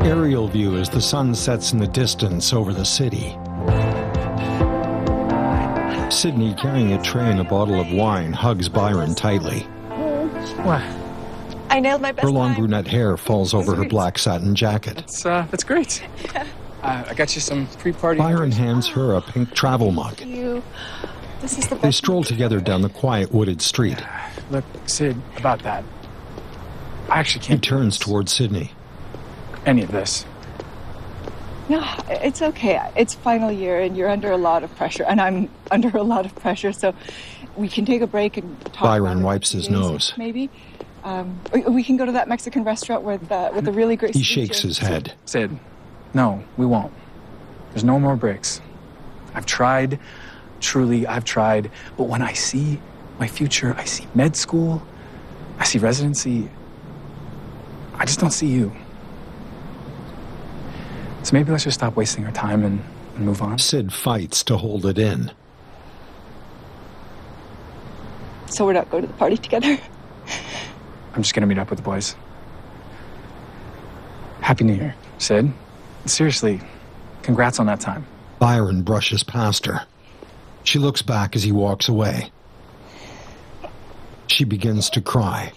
Aerial view as the sun sets in the distance over the city. Sydney, carrying a tray and a bottle of wine, hugs Byron tightly. What? I nailed my best Her long time. brunette hair falls over her black satin jacket. That's great. I got you some pre-party. Byron hands her a pink travel mug. This is the They best. stroll together down the quiet wooded street. Look, Sid, about that. I actually He can't turns towards Sydney. any of this. No, it's okay. It's final year and you're under a lot of pressure and I'm under a lot of pressure, so we can take a break and talk. Byron about it wipes for a his few days, nose. Maybe. We can go to that Mexican restaurant with the really great. He ceviche. shakes his head. Sid, no, we won't. There's no more breaks. I've tried, truly, I've tried. But when I see my future, I see med school, I see residency, I just don't see you. So maybe let's just stop wasting our time and move on. Sid fights to hold it in. So we're not going to the party together. I'm just gonna meet up with the boys. Happy New Year, Sid. Seriously, congrats on that time. Byron brushes past her. She looks back as he walks away. She begins to cry.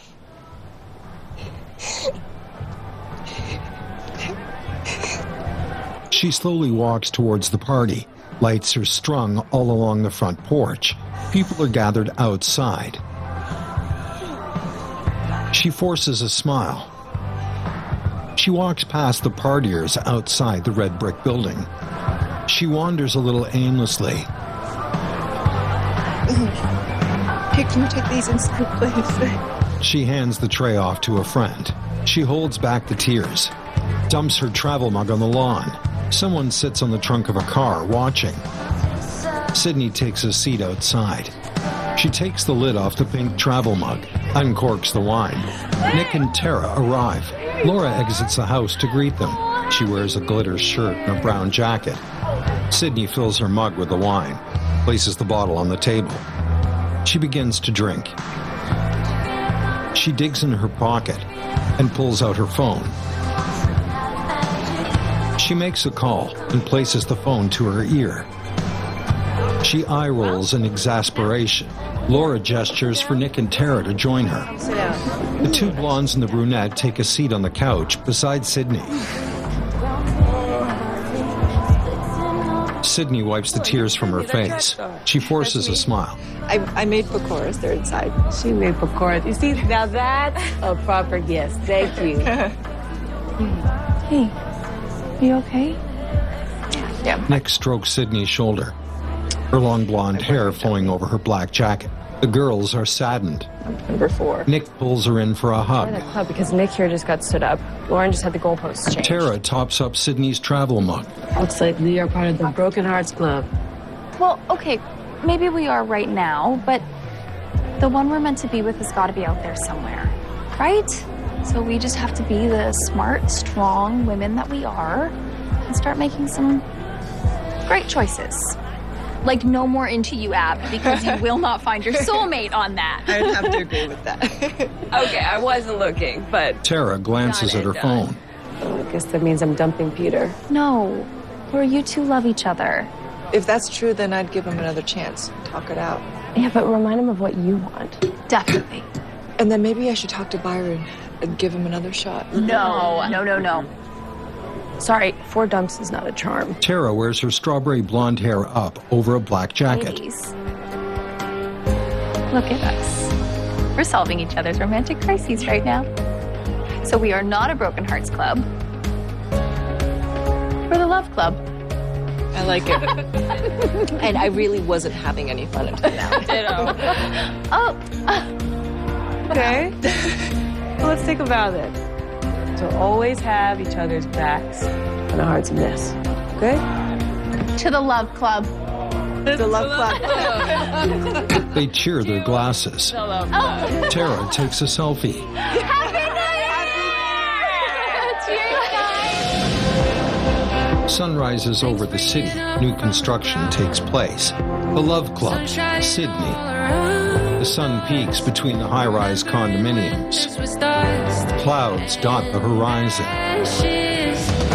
She slowly walks towards the party. Lights are strung all along the front porch. People are gathered outside. She forces a smile. She walks past the partiers outside the red brick building. She wanders a little aimlessly. Hey, can you take these instead, please? She hands the tray off to a friend. She holds back the tears, dumps her travel mug on the lawn. Someone sits on the trunk of a car, watching. Sydney takes a seat outside. She takes the lid off the pink travel mug, uncorks the wine. Nick and Tara arrive. Laura exits the house to greet them. She wears a glitter shirt and a brown jacket. Sydney fills her mug with the wine, places the bottle on the table. She begins to drink. She digs in her pocket and pulls out her phone. She makes a call and places the phone to her ear. She eye rolls in exasperation. Laura gestures for Nick and Tara to join her. The two blondes and the brunette take a seat on the couch beside Sydney. Sydney wipes the tears from her face. She forces a smile. I made pakoras. They're inside. She made pakoras. You see, now that's a proper gift. Thank you. Hey, are you okay? Yeah. Nick strokes Sydney's shoulder, her long blonde hair flowing over her black jacket. The girls are saddened. Number 4. Nick pulls her in for a hug. We're in a club because Nick here just got stood up. Lauren just had the goalposts changed. Tara tops up Sydney's travel mug. Looks like we are part of the Broken Hearts Club. Well, okay, maybe we are right now, but the one we're meant to be with has got to be out there somewhere, right? So we just have to be the smart, strong women that we are and start making some great choices. Like no more Into You app because you will not find your soulmate on that. I'd have to agree with that. Okay, I wasn't looking, but Tara glances at her phone. I guess that means I'm dumping Peter. No, or you two love each other. If that's true, then I'd give him another chance. Talk it out. Yeah, but remind him of what you want. Definitely. And then maybe I should talk to Byron and give him another shot. No. Sorry, 4 dumps is not a charm. Tara wears her strawberry blonde hair up over a black jacket. Ladies, look at us. We're solving each other's romantic crises right now. So we are not a Broken Hearts Club. We're the Love Club. I like it. And I really wasn't having any fun until now. Okay. Well, let's think about it. To always have each other's backs when our heart's a mess. Okay? To the Love Club. The Love Club. They cheer their glasses. Tara takes a selfie. Sun rises over the city. New construction takes place. The Love Club, Sydney. The sun peaks between the high-rise condominiums. Clouds dot the horizon.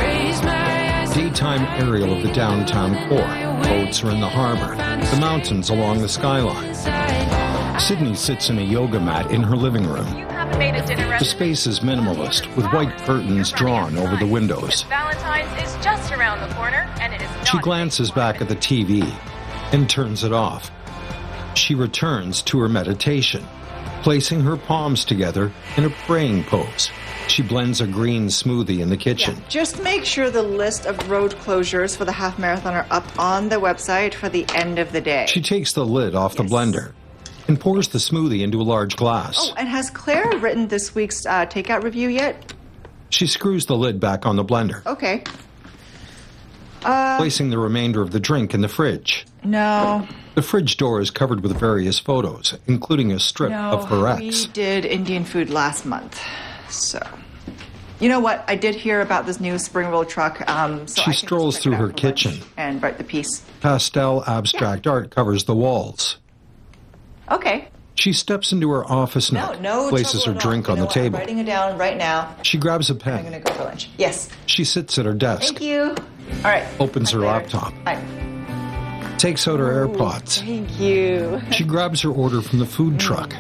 Daytime aerial of the downtown core. Boats are in the harbor. The mountains along the skyline. Sydney sits in a yoga mat in her living room. The space is minimalist, with white curtains drawn over the windows. Valentine's is just around the corner, and it is not. She glances back at the TV and turns it off. She returns to her meditation, placing her palms together in a praying pose. She blends a green smoothie in the kitchen. Yeah, just make sure the list of road closures for the half marathon are up on the website for the end of the day. She takes the lid off the blender and pours the smoothie into a large glass. Oh, and has Claire written this week's takeout review yet? She screws the lid back on the blender, Okay. placing the remainder of the drink in the fridge. No. The fridge door is covered with various photos, including a strip of her ex. We did Indian food last month, so... You know what? I did hear about this new spring roll truck. So I can She just strolls check it through out her for kitchen. lunch and write the piece. Pastel abstract art covers the walls. Okay. She steps into her office nook, No places her trouble at all. drink You on know the what? table. I'm writing it down right now. She grabs a I'm pen. going to go for lunch. Yes. She sits at her desk, Thank you. All right. opens her Later. laptop, Bye. takes out her AirPods. Thank you. She grabs her order from the food truck.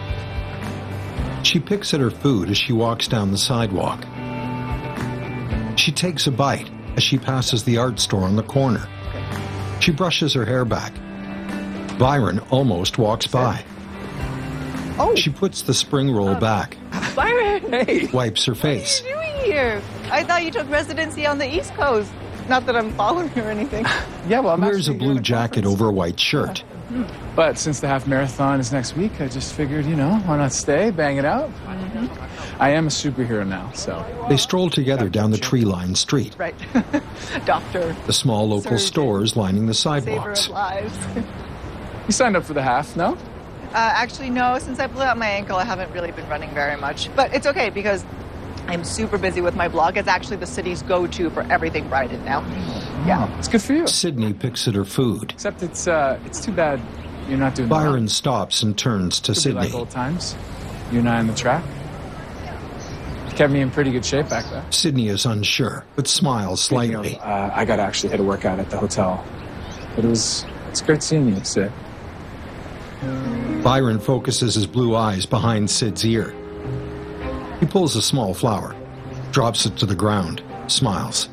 She picks at her food as she walks down the sidewalk. She takes a bite as she passes the art store on the corner. She brushes her hair back. Byron almost walks by. Oh. She puts the spring roll back, Byron, Hey. wipes her face. what are you doing here? I thought you took residency on the East Coast. Not that I'm following or anything. Yeah, well, I'm Wears a actually blue doing a jacket conference. over a white shirt. But since the half marathon is next week, I just figured, why not stay, bang it out? I am a superhero now, so. They stroll together down the tree-lined street. Right. Doctor, The small local Surgeon. stores lining the saver sidewalks. of lives. You signed up for the half, no? Actually, no. Since I blew out my ankle, I haven't really been running very much. But it's okay because I'm super busy with my blog. It's actually the city's go-to for everything Brighton now. Yeah. It's good for you. Sydney picks at her food. Except it's too bad you're not doing Byron stops and turns to Could be like Sydney. old times. You and I on the track. Kept me in pretty good shape back there. Sydney is unsure, but smiles slightly. I got to actually hit a workout at the hotel. But it's great seeing you, Sid. Byron focuses his blue eyes behind Sid's ear. He pulls a small flower, drops it to the ground, smiles.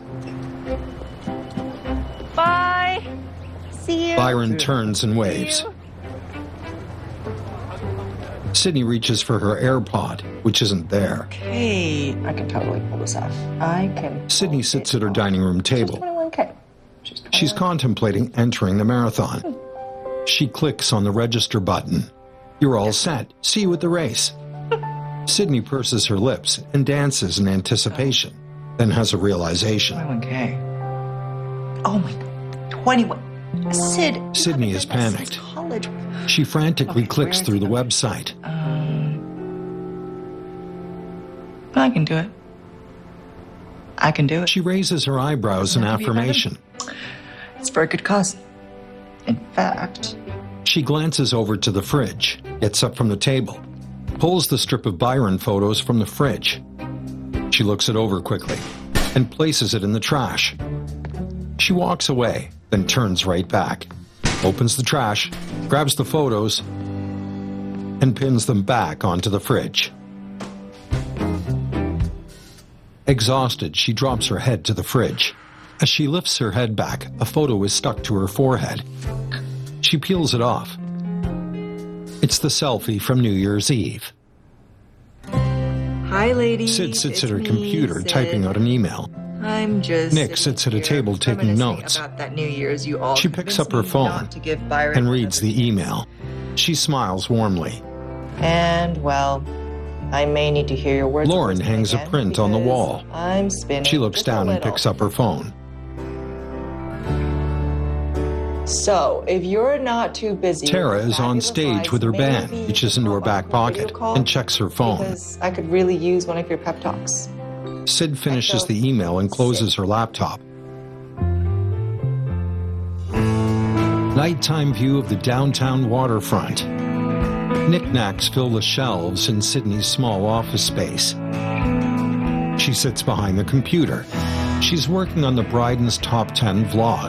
Bye. See you. Byron turns and waves. Sydney reaches for her AirPod, which isn't there. Hey, I can totally pull this off. I can. Sydney sits at her dining room table. 21K. She's contemplating entering the marathon. She clicks on the register button. You're all set. See you at the race. Sydney purses her lips and dances in anticipation, then has a realization. 21K. Oh my God. 21. Sid. Sydney is panicked. College. She frantically Okay, clicks where is through it? the website. I can do it. I can do it. She raises her eyebrows in affirmation. It's for a good cause. In fact, She glances over to the fridge, gets up from the table, pulls the strip of Byron photos from the fridge. She looks it over quickly and places it in the trash. She walks away, then turns right back, opens the trash, grabs the photos, and pins them back onto the fridge. Exhausted, she drops her head to the fridge. As she lifts her head back, a photo is stuck to her forehead. She peels it off. It's the selfie from New Year's Eve. hi, ladies. Sid sits at her It's computer me, Sid. typing out an email. I'm just. Nick sitting sits at a here table taking reminiscing notes. About that New Year's you all She picks convinced up her me phone not to give Byron and reads another- the email. She smiles warmly. And well, I may need to hear your words. Lauren once hangs a again print on the because wall. I'm spinning. She looks just a down and little. picks up her phone. So, if you're not too busy, Tara with is on fabulous stage lives, with her band, maybe reaches you into could her back hop on a video pocket call, and checks her phone. Because I could really use one of your pep talks. Sid finishes the email and closes her laptop. Nighttime view of the downtown waterfront. Knickknacks fill the shelves in Sydney's small office space. She sits behind the computer, She's working on the Bryden's Top 10 vlog.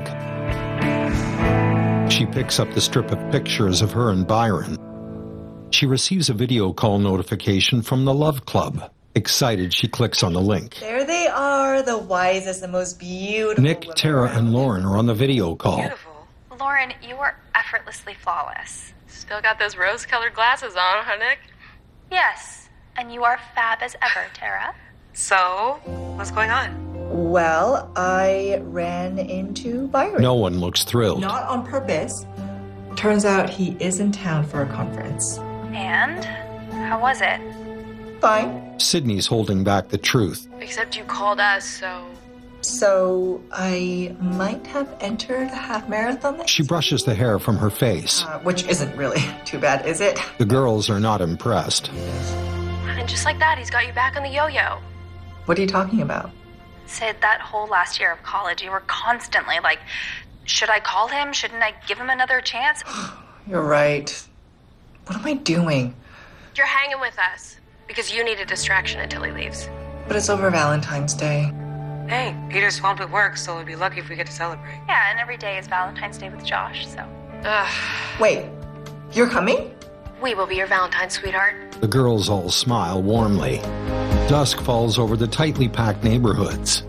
She picks up the strip of pictures of her and Byron. She receives a video call notification from the Love Club. Excited, she clicks on the link. There they are, the wisest and most beautiful Nick, women Tara, around. and Lauren are on the video call. Beautiful. Lauren, you are effortlessly flawless. Still got those rose-colored glasses on, huh, Nick? Yes, and you are fab as ever, Tara. So, what's going on? Well, I ran into Byron. No one looks thrilled. Not on purpose. Turns out he is in town for a conference. And? How was it? Fine. Sydney's holding back the truth. Except you called us, so... So I might have entered a half marathon. She brushes the hair from her face. Which isn't really too bad, is it? The girls are not impressed. And just like that, he's got you back on the yo-yo. What are you talking about? Sid, that whole last year of college, you were constantly like, should I call him? Shouldn't I give him another chance? You're right. What am I doing? You're hanging with us because you need a distraction until he leaves. But it's over Valentine's Day. Hey, Peter's swamped with work, so we'll be lucky if we get to celebrate. Yeah, and every day is Valentine's Day with Josh, so. Ugh. Wait, you're coming? We will be your Valentine's, sweetheart. The girls all smile warmly. Dusk falls over the tightly packed neighborhoods.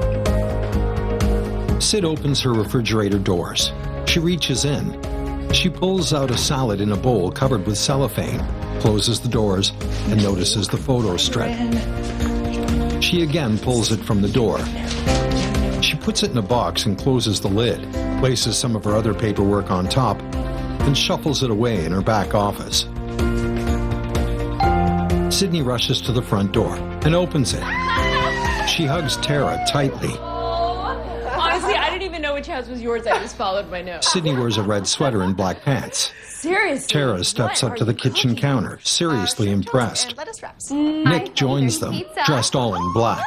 Sid opens her refrigerator doors. She reaches in. She pulls out a salad in a bowl covered with cellophane, closes the doors, and notices the photo strip. She again pulls it from the door. She puts it in a box and closes the lid, places some of her other paperwork on top, and shuffles it away in her back office. Sydney rushes to the front door and opens it. She hugs Tara tightly. Honestly, I didn't even know which house was yours. I just followed my nose. Sydney wears a red sweater and black pants. Seriously? Tara steps up to the kitchen counter, seriously impressed. Lettuce wraps. Nick joins them, dressed all in black.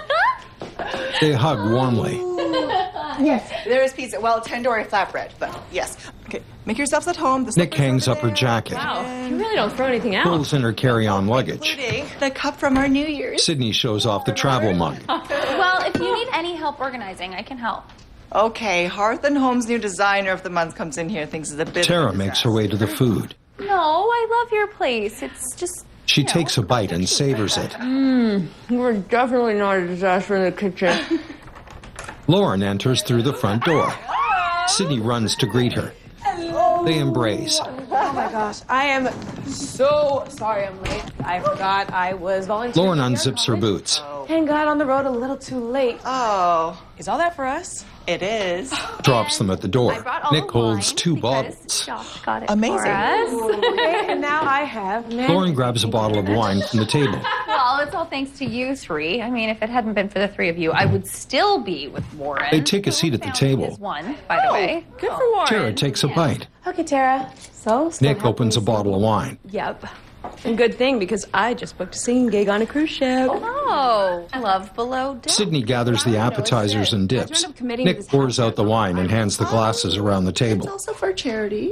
They hug warmly. Yes, there is pizza. Well, tandoori flatbread, but yes. Okay, make yourselves at home. The Nick slippers hangs over up her there. jacket, Wow, you really don't throw anything out. pulls in her carry-on luggage. Including the cup from our New Year's. Sydney shows off the travel mug. Well, if you need any help organizing, I can help. Okay, Hearth and Home's new designer of the month comes in here, thinks it's a bit. Tara of a makes her way to the food. No, I love your place. It's just. She takes a bite and savors it. We're definitely not a disaster in the kitchen. Lauren enters through the front door. Sydney runs to greet her. They embrace. Oh my gosh, I am so sorry I'm late. I forgot I was volunteering. Lauren unzips her boots. And got on the road a little too late. Oh, Is all that for us? it is. Drops them at the door. I brought all Nick the holds wine 2 because bottles. Josh got it Amazing. for us. Okay, and now I have. Lauren grabs a bottle of wine from the table. Well, it's all thanks to you three. I mean, if it hadn't been for the three of you, I would still be with Warren. They take a seat at the Family table. is one, by the way. Good for Warren. Tara takes a bite. Okay, Tara. So, still Nick opens a bottle of wine. Yep. And good thing because I just booked a singing gig on a cruise ship. Oh, Love Below Deck. Sydney gathers the appetizers and dips. Nick pours out the wine and hands the glasses around the It's table. also for charity.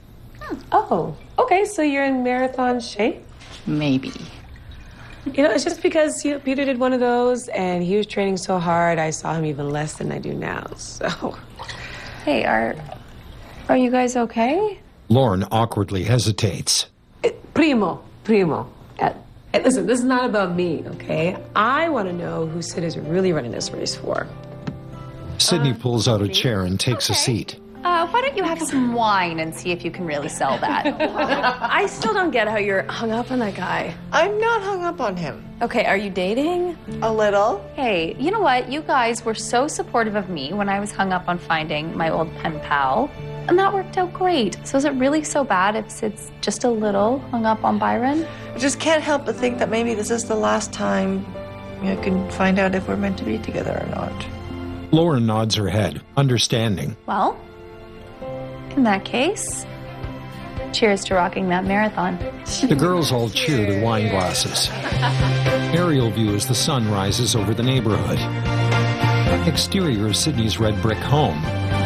Oh, okay. So you're in marathon shape? Maybe. You know, it's just because Peter did one of those and he was training so hard, I saw him even less than I do now. So, Hey, are you guys okay? Lauren awkwardly hesitates. Primo. Listen, this is not about me, okay? I want to know who Sid is really running this race for. Sydney pulls out a chair and takes a seat. Why don't you have some wine and see if you can really sell that? I still don't get how you're hung up on that guy. I'm not hung up on him. Okay, are you dating? A little. Hey, you know what? You guys were so supportive of me when I was hung up on finding my old pen pal. And that worked out great. So is it really so bad if Sid's just a little hung up on Byron? I just can't help but think that maybe this is the last time you can find out if we're meant to be together or not. Lauren nods her head, understanding. Well, in that case, cheers to rocking that marathon. The girls all cheer their wine glasses. Aerial view as the sun rises over the neighborhood. Exterior of Sydney's red brick home.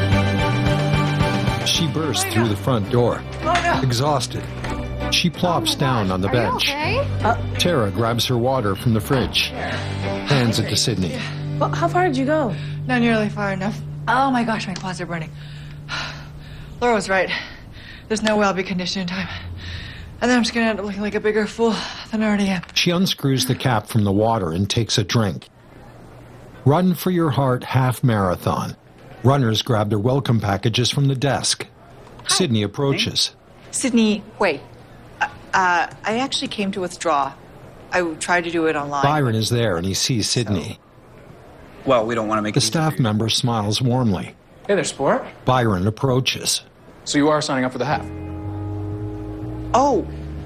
She bursts through the front door, exhausted. She plops down on the bench. Okay. Tara grabs her water from the fridge, hands it to Sydney. Well, how far did you go? Not nearly far enough. Oh my gosh, my quads are burning. Laura was right. There's no way I'll be conditioned in time. And then I'm just gonna end up looking like a bigger fool than I already am. She unscrews the cap from the water and takes a drink. Run for Your Heart half marathon. Runners grab their welcome packages from the desk. Sydney approaches. Sydney, wait. I actually came to withdraw. I tried to do it online. Byron is there and he sees Sydney. Well, we don't want to make The staff member smiles warmly. Hey there, sport. Byron approaches. So you are signing up for the half? Oh,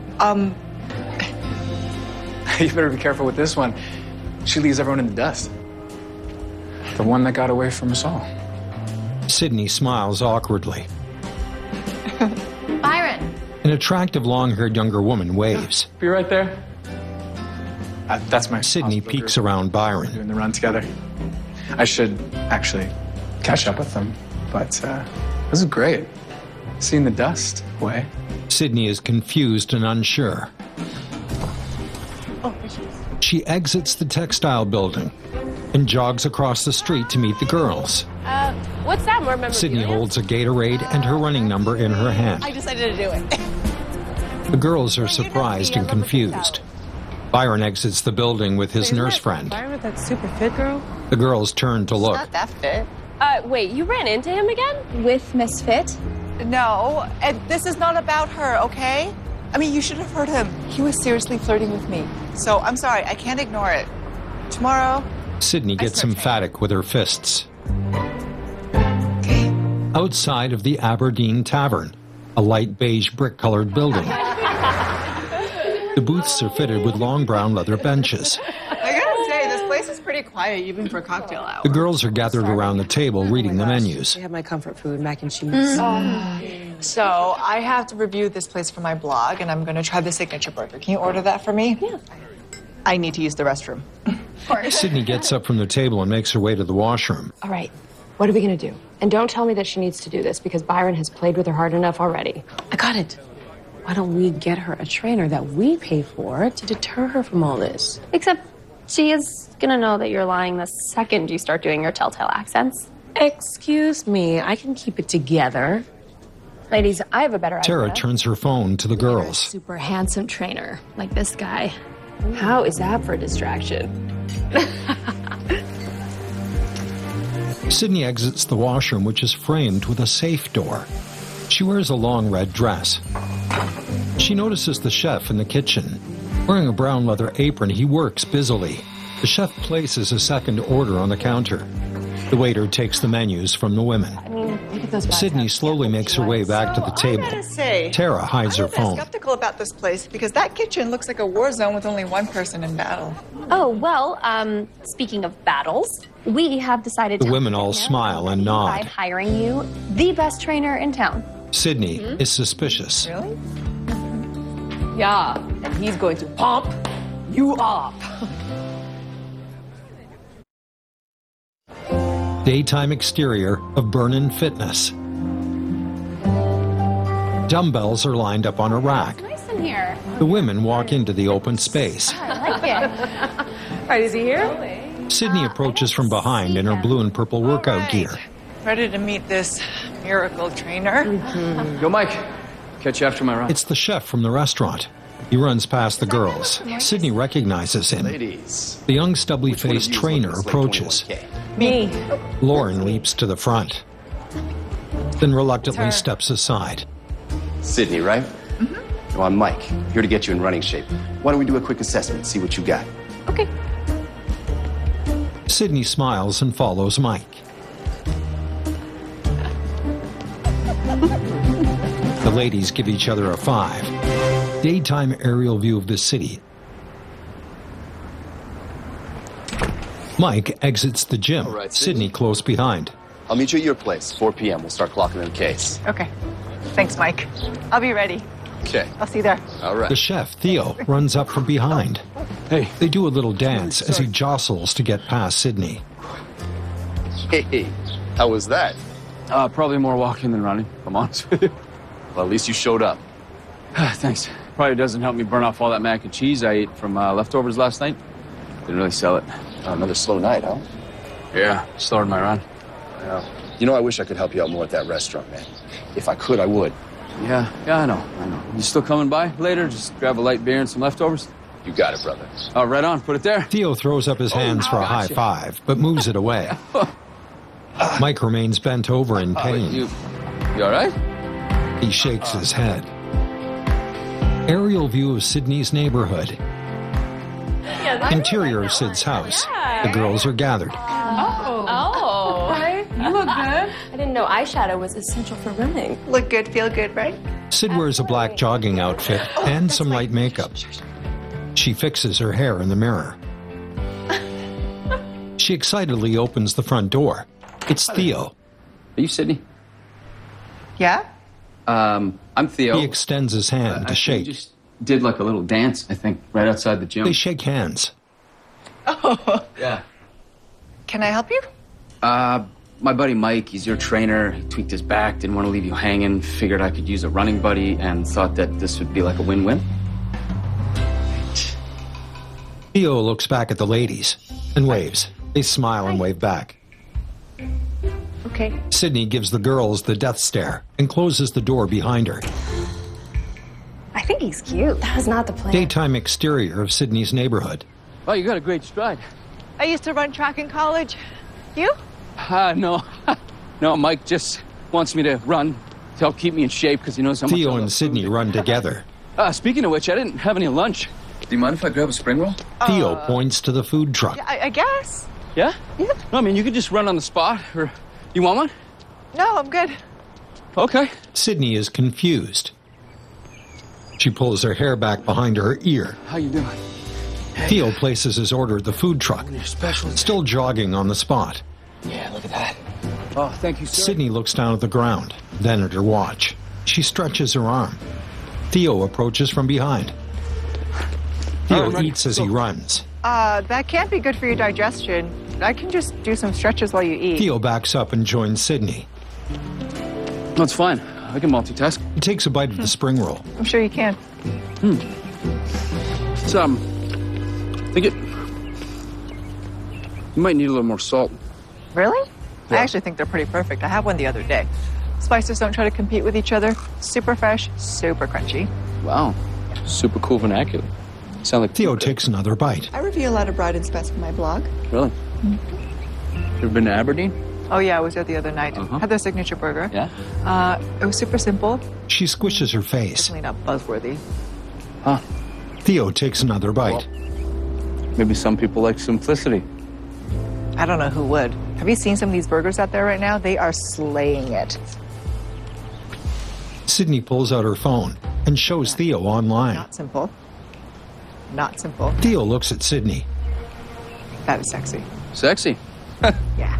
You better be careful with this one. She leaves everyone in the dust. The one that got away from us all. Sydney smiles awkwardly. Byron. An attractive long-haired younger woman waves. Be right there. That's my Sydney peeks around Byron. Doing the run together. I should actually catch up with them, but this is great. Seeing the dust away. Sydney is confused and unsure. She exits the textile building and jogs across the street to meet the girls. What's that? More memorabilia? Sydney holds a Gatorade and her running number in her hand. I decided to do it. The girls are surprised and confused. Byron exits the building with his nurse friend. Byron with that super fit girl? The girls turn to look. Not that fit. Wait, you ran into him again? With Miss Fit? No, and this is not about her, okay? I mean, you should have heard him. He was seriously flirting with me. So I'm sorry, I can't ignore it. Tomorrow. Sydney gets emphatic with her fists. Okay. Outside of the Aberdeen Tavern, a light beige brick-colored building. The booths are fitted with long brown leather benches. I gotta say, this place is pretty quiet, even for cocktail hour. The girls are gathered around the table reading the menus. I have my comfort food, mac and cheese. So I have to review this place for my blog, and I'm gonna try the signature burger. Can you order that for me? Yeah. I need to use the restroom. Sydney gets up from the table and makes her way to the washroom. All right, what are we gonna do? And don't tell me that she needs to do this because Byron has played with her hard enough already. I got it. Why don't we get her a trainer that we pay for to deter her from all this? Except she is gonna know that you're lying the second you start doing your telltale accents. Excuse me, I can keep it together. Ladies, I have a better Tara idea. turns her phone to the girls. Super handsome trainer, like this guy. How is that for a distraction? Sydney exits the washroom, which is framed with a safe door. She wears a long red dress. She notices the chef in the kitchen. Wearing a brown leather apron, he works busily. The chef places a second order on the counter. The waiter takes the menus from the women. Look at those Sydney slowly makes her way back to the table. I gotta say, Tara hides her I'm phone. skeptical about this place because that kitchen looks like a war zone with only one person in battle. Oh, well, speaking of battles, we have decided The to women all smile and nod. by hiring you the best trainer in town. Sydney is suspicious. Really? Yeah, and he's going to pump you up. Daytime exterior of Burnin Fitness. Dumbbells are lined up on a rack. Nice in here. The women walk into the open space. I like it. All right, is he here? Sydney approaches from behind in her blue and purple workout gear. Ready to meet this miracle trainer? Yo, Mike. Catch you after my run. It's the chef from the restaurant. He runs past the girls. Sydney recognizes him. Ladies. The young stubbly-faced trainer approaches. Me. Lauren leaps to the front, then reluctantly steps aside. Sydney, right? Well, I'm Mike, here to get you in running shape. Why don't we do a quick assessment, see what you got? Okay. Sydney smiles and follows Mike. The ladies give each other a 5. Daytime aerial view of the city. Mike exits the gym. All right, Sydney close behind. I'll meet you at your place, 4 p.m. We'll start clocking in case. Okay. Thanks, Mike. I'll be ready. Okay. I'll see you there. All right. The chef, Theo, runs up from behind. Hey. They do a little dance as he jostles to get past Sydney. Hey, how was that? Probably more walking than running, if I'm honest with you. Well, at least you showed up. Thanks. Probably doesn't help me burn off all that mac and cheese I ate from leftovers last night. Didn't really sell it. Another slow night, huh? Yeah, started my run. Yeah. You know, I wish I could help you out more at that restaurant, man. If I could, I would. Yeah, I know. You still coming by later? Just grab a light beer and some leftovers? You got it, brother. Oh, right on. Put it there. Theo throws up his hands for a high five, but moves it away. Mike remains bent over in pain. You all right? He shakes his head. Aerial view of Sydney's neighborhood. Interior of Sid's house. The girls are gathered. Oh. Right? You look good. I didn't know eyeshadow was essential for running. Look good, feel good, right? Sid wears a black jogging outfit and some light makeup. She fixes her hair in the mirror. She excitedly opens the front door. It's Theo. Are you Sydney? Yeah? I'm Theo. He extends his hand to shake. We just did like a little dance, I think, right outside the gym. They shake hands. Oh. Yeah. Can I help you? My buddy Mike, he's your trainer. He tweaked his back, didn't want to leave you hanging, figured I could use a running buddy, and thought that this would be like a win-win. Theo looks back at the ladies and waves. They smile and wave back. Okay. Sydney gives the girls the death stare and closes the door behind her. I think he's cute. That was not the plan. Daytime exterior of Sydney's neighborhood. Oh, you got a great stride. I used to run track in college. You? No. No, Mike just wants me to run to help keep me in shape because he knows how much Theo I love and Sydney food. run together. Speaking of which, I didn't have any lunch. Do you mind if I grab a spring roll? Theo points to the food truck. Yeah, I guess. Yeah? Yeah. No, I mean, you could just run on the spot, or you want one? No, I'm good. Okay. Sydney is confused. She pulls her hair back behind her ear. How you doing? Theo places his order at the food truck, Your special. still jogging on the spot. Yeah, look at that. Oh, thank you, sir. Sydney looks down at the ground, then at her watch. She stretches her arm. Theo approaches from behind. Theo eats as he runs. That can't be good for your digestion. I can just do some stretches while you eat. Theo backs up and joins Sydney. No, it's fine. I can multitask. He takes a bite of the spring roll. I'm sure you can. It's, I think it... You might need a little more salt. Really? Yeah. I actually think they're pretty perfect. I had one the other day. Spices don't try to compete with each other. Super fresh, super crunchy. Wow. Super cool vernacular. Sound like Theo takes another bite. I review a lot of Bride and Specs for my blog. Really? You ever been to Aberdeen? Oh yeah, I was there the other night. Uh-huh. Had their signature burger. Yeah? It was super simple. She squishes her face. Definitely not buzzworthy. Huh. Theo takes another bite. Maybe some people like simplicity. I don't know who would. Have you seen some of these burgers out there right now? They are slaying it. Sydney pulls out her phone and shows Theo online. Not simple. Not simple. Theo looks at Sydney. That is sexy. Sexy. Yeah.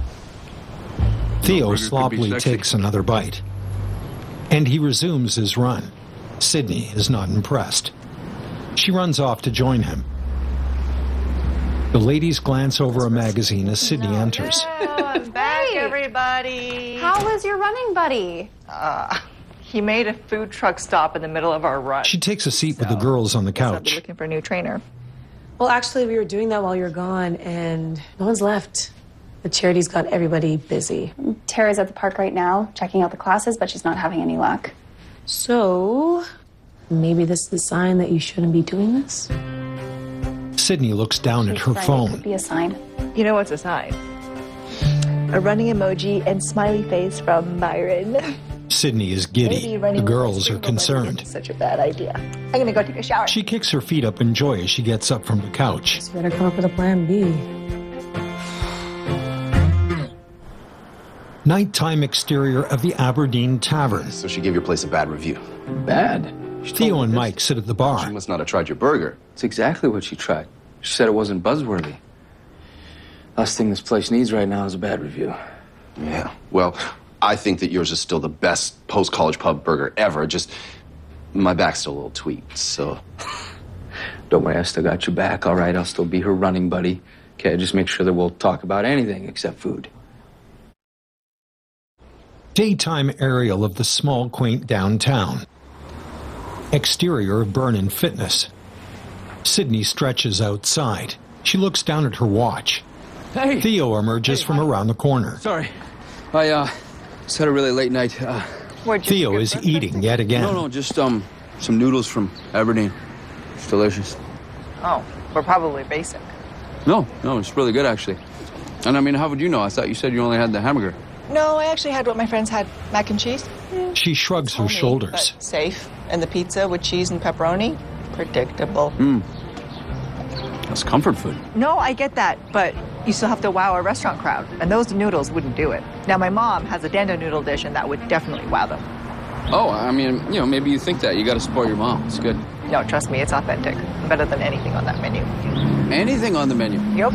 Theo burger could be sloppily sexy. takes another bite. And he resumes his run. Sydney is not impressed. She runs off to join him. The ladies glance over a magazine as Sydney enters. I'm back, everybody. How was your running buddy? He made a food truck stop in the middle of our run. She takes a seat with the girls on the Guess I'll be couch. looking for a new trainer. Well, actually, we were doing that while you were gone, and no one's left. The charity's got everybody busy. Tara's at the park right now, checking out the classes, but she's not having any luck. So, maybe this is a sign that you shouldn't be doing this? Sydney looks down at her It could phone. be a sign. You know what's a sign? A running emoji and smiley face from Byron. Sydney is giddy. The girls are concerned. Such a bad idea. I'm gonna go take a shower. She kicks her feet up in joy as she gets up from the couch. You better come up with a plan B. Nighttime exterior of the Aberdeen Tavern. So she gave your place a bad review. Bad. Theo and Mike sit at the She bar. must not have tried your burger. It's exactly what she tried. She said it wasn't buzzworthy. Last thing this place needs right now is a bad review. Yeah. Well, I think that yours is still the best post-college pub burger ever. Just, my back's still a little tweaked, so... Don't worry, I still got your back, all right? I'll still be her running buddy. Okay, just make sure that we'll talk about anything except food. Daytime aerial of the small, quaint downtown. Exterior of Burn and Fitness. Sydney stretches outside. She looks down at her watch. Hey! Theo emerges from around the corner. Sorry. I, just had a really late night. Theo is eating yet again. No, just, some noodles from Aberdeen. It's delicious. Oh, we're probably basic. No, it's really good, actually. And I mean, how would you know? I thought you said you only had the hamburger. No, I actually had what my friends had, mac and cheese. She shrugs her shoulders. But safe. And the pizza with cheese and pepperoni, predictable. That's comfort food. No, I get that, but you still have to wow a restaurant crowd, and those noodles wouldn't do it. Now, my mom has a dando noodle dish, and that would definitely wow them. Oh, I mean, maybe you think that. You got to support your mom. It's good. No, trust me, it's authentic. Better than anything on that menu. Anything on the menu? Yep.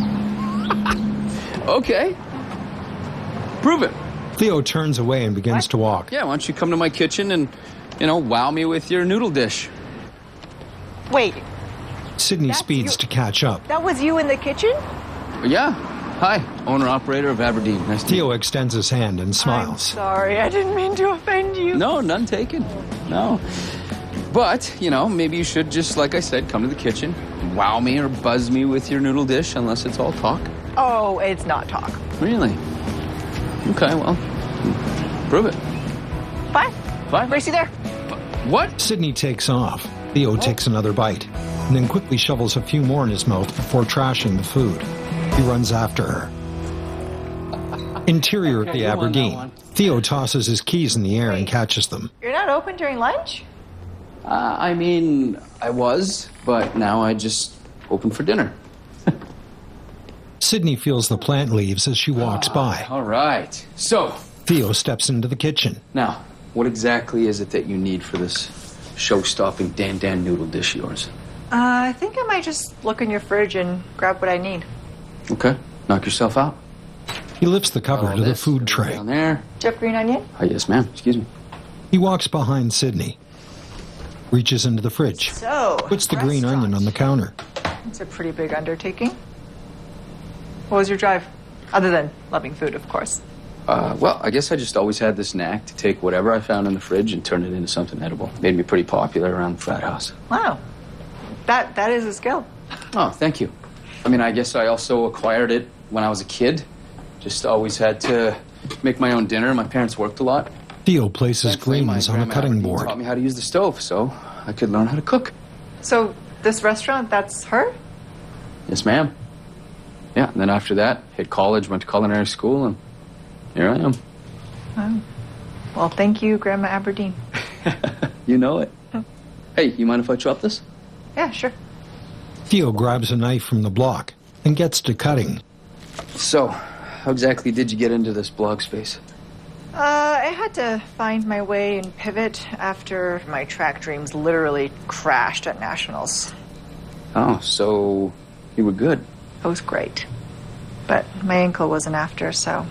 Okay. Prove it. Theo turns away and begins to walk. Yeah, why don't you come to my kitchen and, wow me with your noodle dish? Wait, Sydney speeds to catch up. that was you in the kitchen? Yeah. Hi, owner-operator of Aberdeen. Nice to meet you. Theo extends his hand and smiles. Sorry, I didn't mean to offend you. No, none taken. No. But, maybe you should just, like I said, come to the kitchen, wow me or buzz me with your noodle dish, unless it's all talk. Oh, it's not talk. Really? Okay, well, prove it. Bye. Bye. Gracie there. What? Sydney takes off. Theo takes another bite, and then quickly shovels a few more in his mouth before trashing the food. He runs after her. Interior at the Aberdeen. Theo tosses his keys in the air and catches them. You're not open during lunch? I mean, I was, but now I just open for dinner. Sydney feels the plant leaves as she walks by. All right. So, Theo steps into the kitchen. now, what exactly is it that you need for this show-stopping Dan noodle dish of yours? I think I might just look in your fridge and grab what I need. Okay. Knock yourself out. He lifts the cover All to the this, food put it tray. Down there. Do you have green onion? Oh, yes, ma'am. Excuse me. He walks behind Sydney, reaches into the fridge, So, puts the green onion on the counter. It's a pretty big undertaking. What was your drive? Other than loving food, of course. Well, I guess I just always had this knack to take whatever I found in the fridge and turn it into something edible. Made me pretty popular around the frat house. Wow. That is a skill. Oh, thank you. I mean, I guess I also acquired it when I was a kid. Just always had to make my own dinner. My parents worked a lot. Theo places Thankfully, my greens on a grandma cutting Aberdeen board. taught me how to use the stove, so I could learn how to cook. So, this restaurant, that's her? Yes, ma'am. Yeah, and then after that, hit college, went to culinary school, and here I am. Oh. Well, thank you, Grandma Aberdeen. You know it. Hey, you mind if I chop this? Yeah, sure. Theo grabs a knife from the block and gets to cutting. So, how exactly did you get into this blog space? I had to find my way and pivot after my track dreams literally crashed at Nationals. Oh, so you were good. It was great. But my ankle wasn't after, so...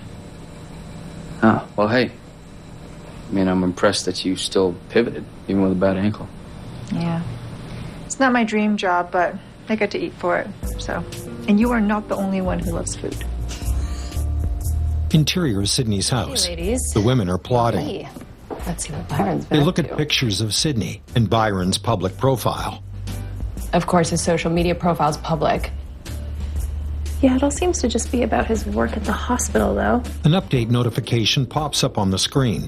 Oh, well, hey. I mean, I'm impressed that you still pivoted, even with a bad ankle. Yeah. It's not my dream job, but I get to eat for it, so... And you are not the only one who loves food. Interior of Sydney's house. Hey, ladies. The women are plotting. Hey, let's see what Byron's been They up look at to. pictures of Sydney and Byron's public profile. Of course, his social media profile's public. Yeah, it all seems to just be about his work at the hospital, though. An update notification pops up on the screen.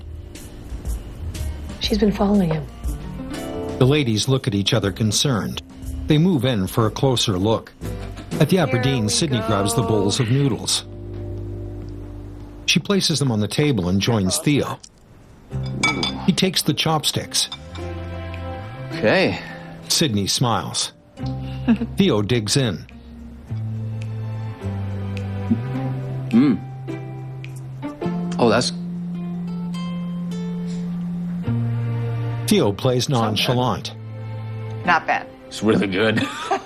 She's been following him. The ladies look at each other concerned. They move in for a closer look. At the Aberdeen, Sydney grabs the bowls of noodles. She places them on the table and joins Theo. He takes the chopsticks. Okay. Sydney smiles. Theo digs in. Oh, that's... Theo plays nonchalant. Not bad. It's really good.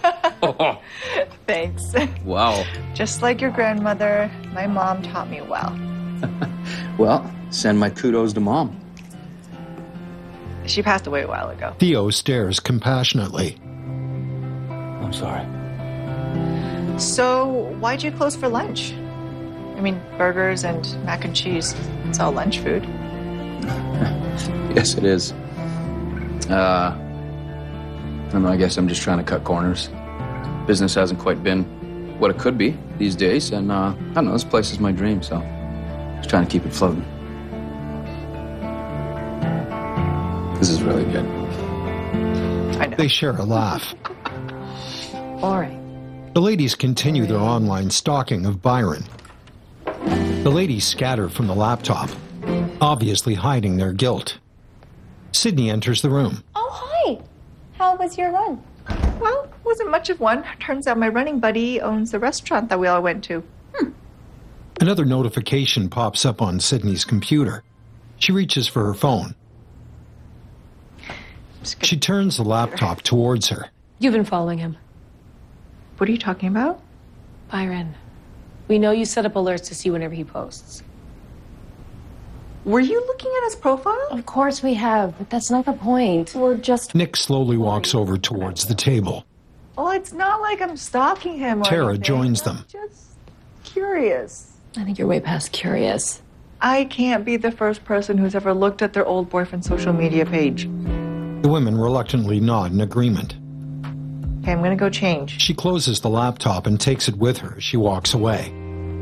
Thanks. Wow. Just like your grandmother, my mom taught me well. Well, send my kudos to Mom. She passed away a while ago. Theo stares compassionately. I'm sorry. So, why'd you close for lunch? I mean, burgers and mac and cheese. It's all lunch food. Yes, it is. I don't know, I guess I'm just trying to cut corners. Business hasn't quite been what it could be these days. And I don't know, this place is my dream, so just trying to keep it floating. This is really good. I know. They share a laugh. All right. The ladies continue their online stalking of Byron. The ladies scatter from the laptop, obviously hiding their guilt. Sydney enters the room. Oh, hi. How was your run? Well, it wasn't much of one. Turns out my running buddy owns the restaurant that we all went to. Another notification pops up on Sydney's computer. She reaches for her phone. She turns the laptop towards her. You've been following him. What are you talking about? Byron. We know you set up alerts to see whenever he posts. Were you looking at his profile? Of course we have, but that's not the point. We're just... Nick slowly walks over towards the table. Well, it's not like I'm stalking him or Tara anything. joins I'm them. just curious. I think you're way past curious. I can't be the first person who's ever looked at their old boyfriend's social media page. The women reluctantly nod in agreement. Okay, I'm gonna go change. She closes the laptop and takes it with her as she walks away.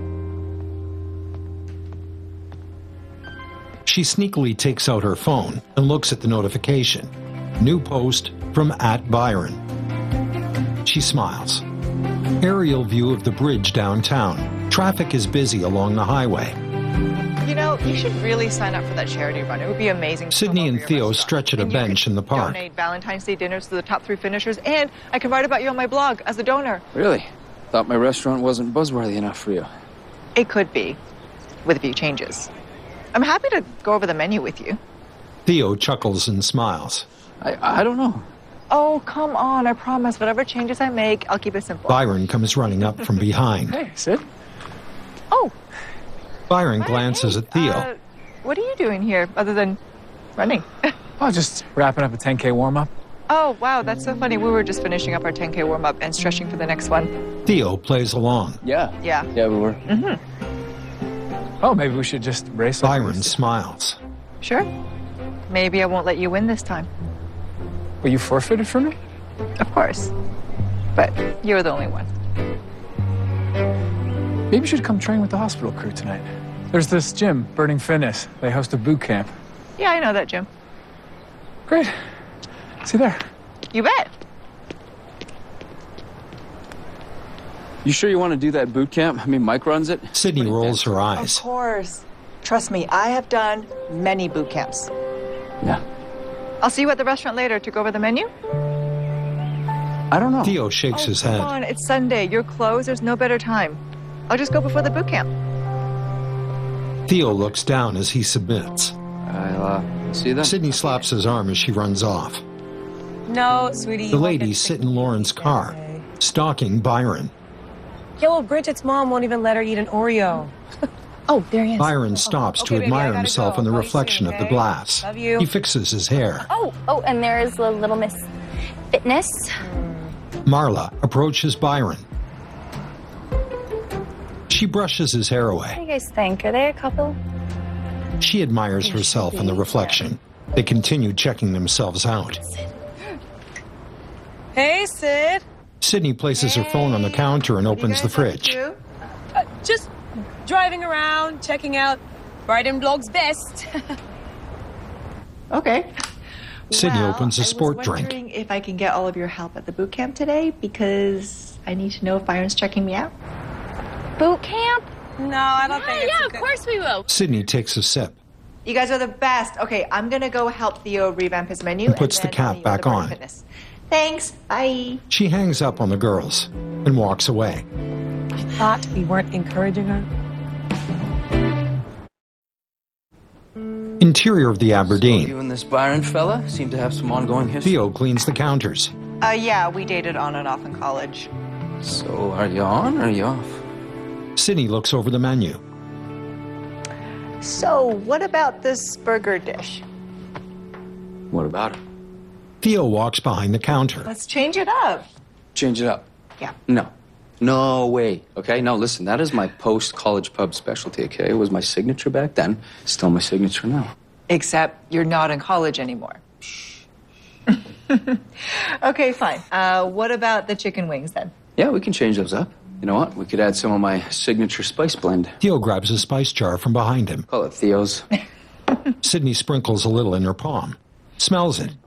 She sneakily takes out her phone and looks at the notification. New post from @Byron. She smiles. Aerial view of the bridge downtown. Traffic is busy along the highway. You know, you should really sign up for that charity run. It would be amazing. Sydney and Theo stretch at a bench in the park. Donate Valentine's Day dinners to the top 3 finishers, and I can write about you on my blog as a donor. Really? Thought my restaurant wasn't buzzworthy enough for you. It could be, with a few changes. I'm happy to go over the menu with you. Theo chuckles and smiles. I don't know. Oh, come on. I promise. Whatever changes I make, I'll keep it simple. Byron comes running up from behind. Hey, Sid. Oh. Byron glances at Theo. What are you doing here other than running? Oh, just wrapping up a 10K warm-up. Oh, wow. That's so funny. We were just finishing up our 10K warm-up and stretching for the next one. Theo plays along. Yeah. Yeah. Yeah, we were. Oh, maybe we should just race. Byron smiles. Sure. Maybe I won't let you win this time. Were you forfeited for me? Of course. But you're the only one. Maybe you should come train with the hospital crew tonight. There's this gym, Burning Fitness. They host a boot camp. Yeah, I know that, Jim. Great. See you there. You bet. You sure you want to do that boot camp? I mean, Mike runs it. Sydney rolls her eyes. Of course. Trust me, I have done many boot camps. Yeah. I'll see you at the restaurant later to go over the menu. I don't know. Theo shakes his head. Come on, it's Sunday. You're closed. There's no better time. I'll just go before the boot camp. Theo looks down as he submits. I'll see you then. Sydney slaps his arm as she runs off. No, sweetie. The ladies sit in Lauren's car, stalking Byron. Yeah, well, Bridget's mom won't even let her eat an Oreo. Oh, there he is. Byron stops to baby, admire I gotta himself go. in the I'll call you reflection soon, of the okay? glass. Love you. He fixes his hair. Oh, and there is the little Miss Fitness. Marla approaches Byron. She brushes his hair What do away. you guys think? Are they a couple? She admires herself in the reflection. They continue checking themselves out. Hey, Sid. Sydney places her phone on the counter and opens the fridge. Just driving around, checking out Brighton Blog's best. Okay. Sydney opens a I sport was drink. wondering if I can get all of your help at the boot camp today because I need to know if Byron's checking me out. Boot camp? No, I don't think it's Yeah, a of good... course we will. Sydney takes a sip You guys are the best. Okay, I'm gonna go help Theo revamp his menu and puts the then cap I'll meet you back at the Burning on. Fitness. Thanks. Bye. She hangs up on the girls and walks away. I thought we weren't encouraging her. Interior of the Aberdeen. You and this Byron fella seem to have some ongoing history. Theo cleans the counters. Yeah, we dated on and off in college. So, are you on or are you off? Sydney looks over the menu. So, what about this burger dish? What about it? Theo walks behind the counter. Let's change it up. Change it up. Yeah. No. No way. Okay? No, listen, that is my post-college pub specialty, okay? It was my signature back then. Still my signature now. Except you're not in college anymore. Okay, fine. What about the chicken wings then? Yeah, we can change those up. You know what? We could add some of my signature spice blend. Theo grabs a spice jar from behind him. Call it Theo's. Sydney sprinkles a little in her palm, smells it,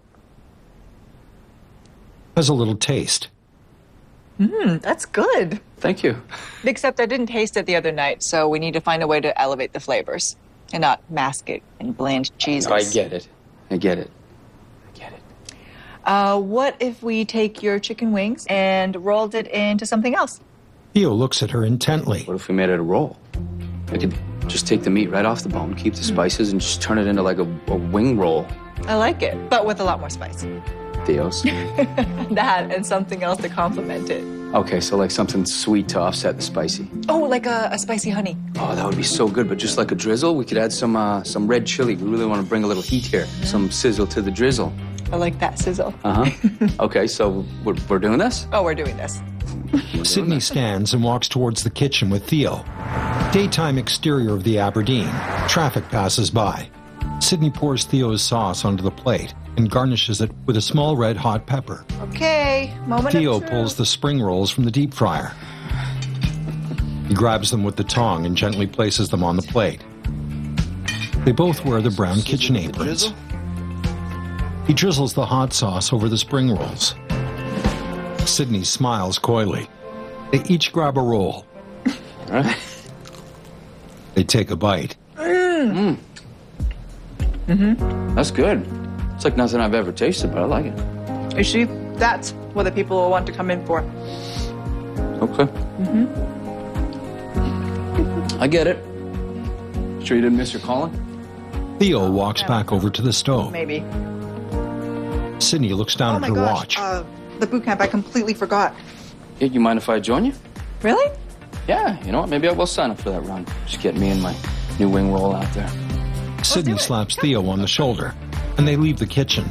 has a little taste. That's good. Thank you. Except I didn't taste it the other night, so we need to find a way to elevate the flavors and not mask it in bland cheeses. I get it. I get it. What if we take your chicken wings and rolled it into something else? Theo looks at her intently. What if we made it a roll? I could just take the meat right off the bone, keep the spices, and just turn it into like a wing roll. I like it, but with a lot more spice. Theo's. That and something else to complement it. Okay, so like something sweet to offset the spicy. Oh, like a spicy honey. Oh, that would be so good, but just like a drizzle, we could add some red chili. We really want to bring a little heat here. Some sizzle to the drizzle. I like that sizzle. Okay, so we're doing this? Oh, we're doing this. Sydney stands and walks towards the kitchen with Theo. Daytime exterior of the Aberdeen. Traffic passes by. Sydney pours Theo's sauce onto the plate and garnishes it with a small red hot pepper. Okay, moment Theo of truth. pulls the spring rolls from the deep fryer. He grabs them with the tong and gently places them on the plate. They both wear the brown kitchen aprons. He drizzles the hot sauce over the spring rolls. Sydney smiles coyly. They each grab a roll. All right. They take a bite. That's good. It's like nothing I've ever tasted, but I like it. You see, that's what the people will want to come in for. Okay. I get it. Sure you didn't miss your calling? Theo walks back over to the stove. Maybe. Sydney looks down Oh at my her gosh, watch. the boot camp, I completely forgot. Yeah, you mind if I join you? Really? Yeah, you know what? Maybe I will sign up for that run. Just get me and my new wing roll out there. Sydney slaps Theo on the shoulder, and they leave the kitchen.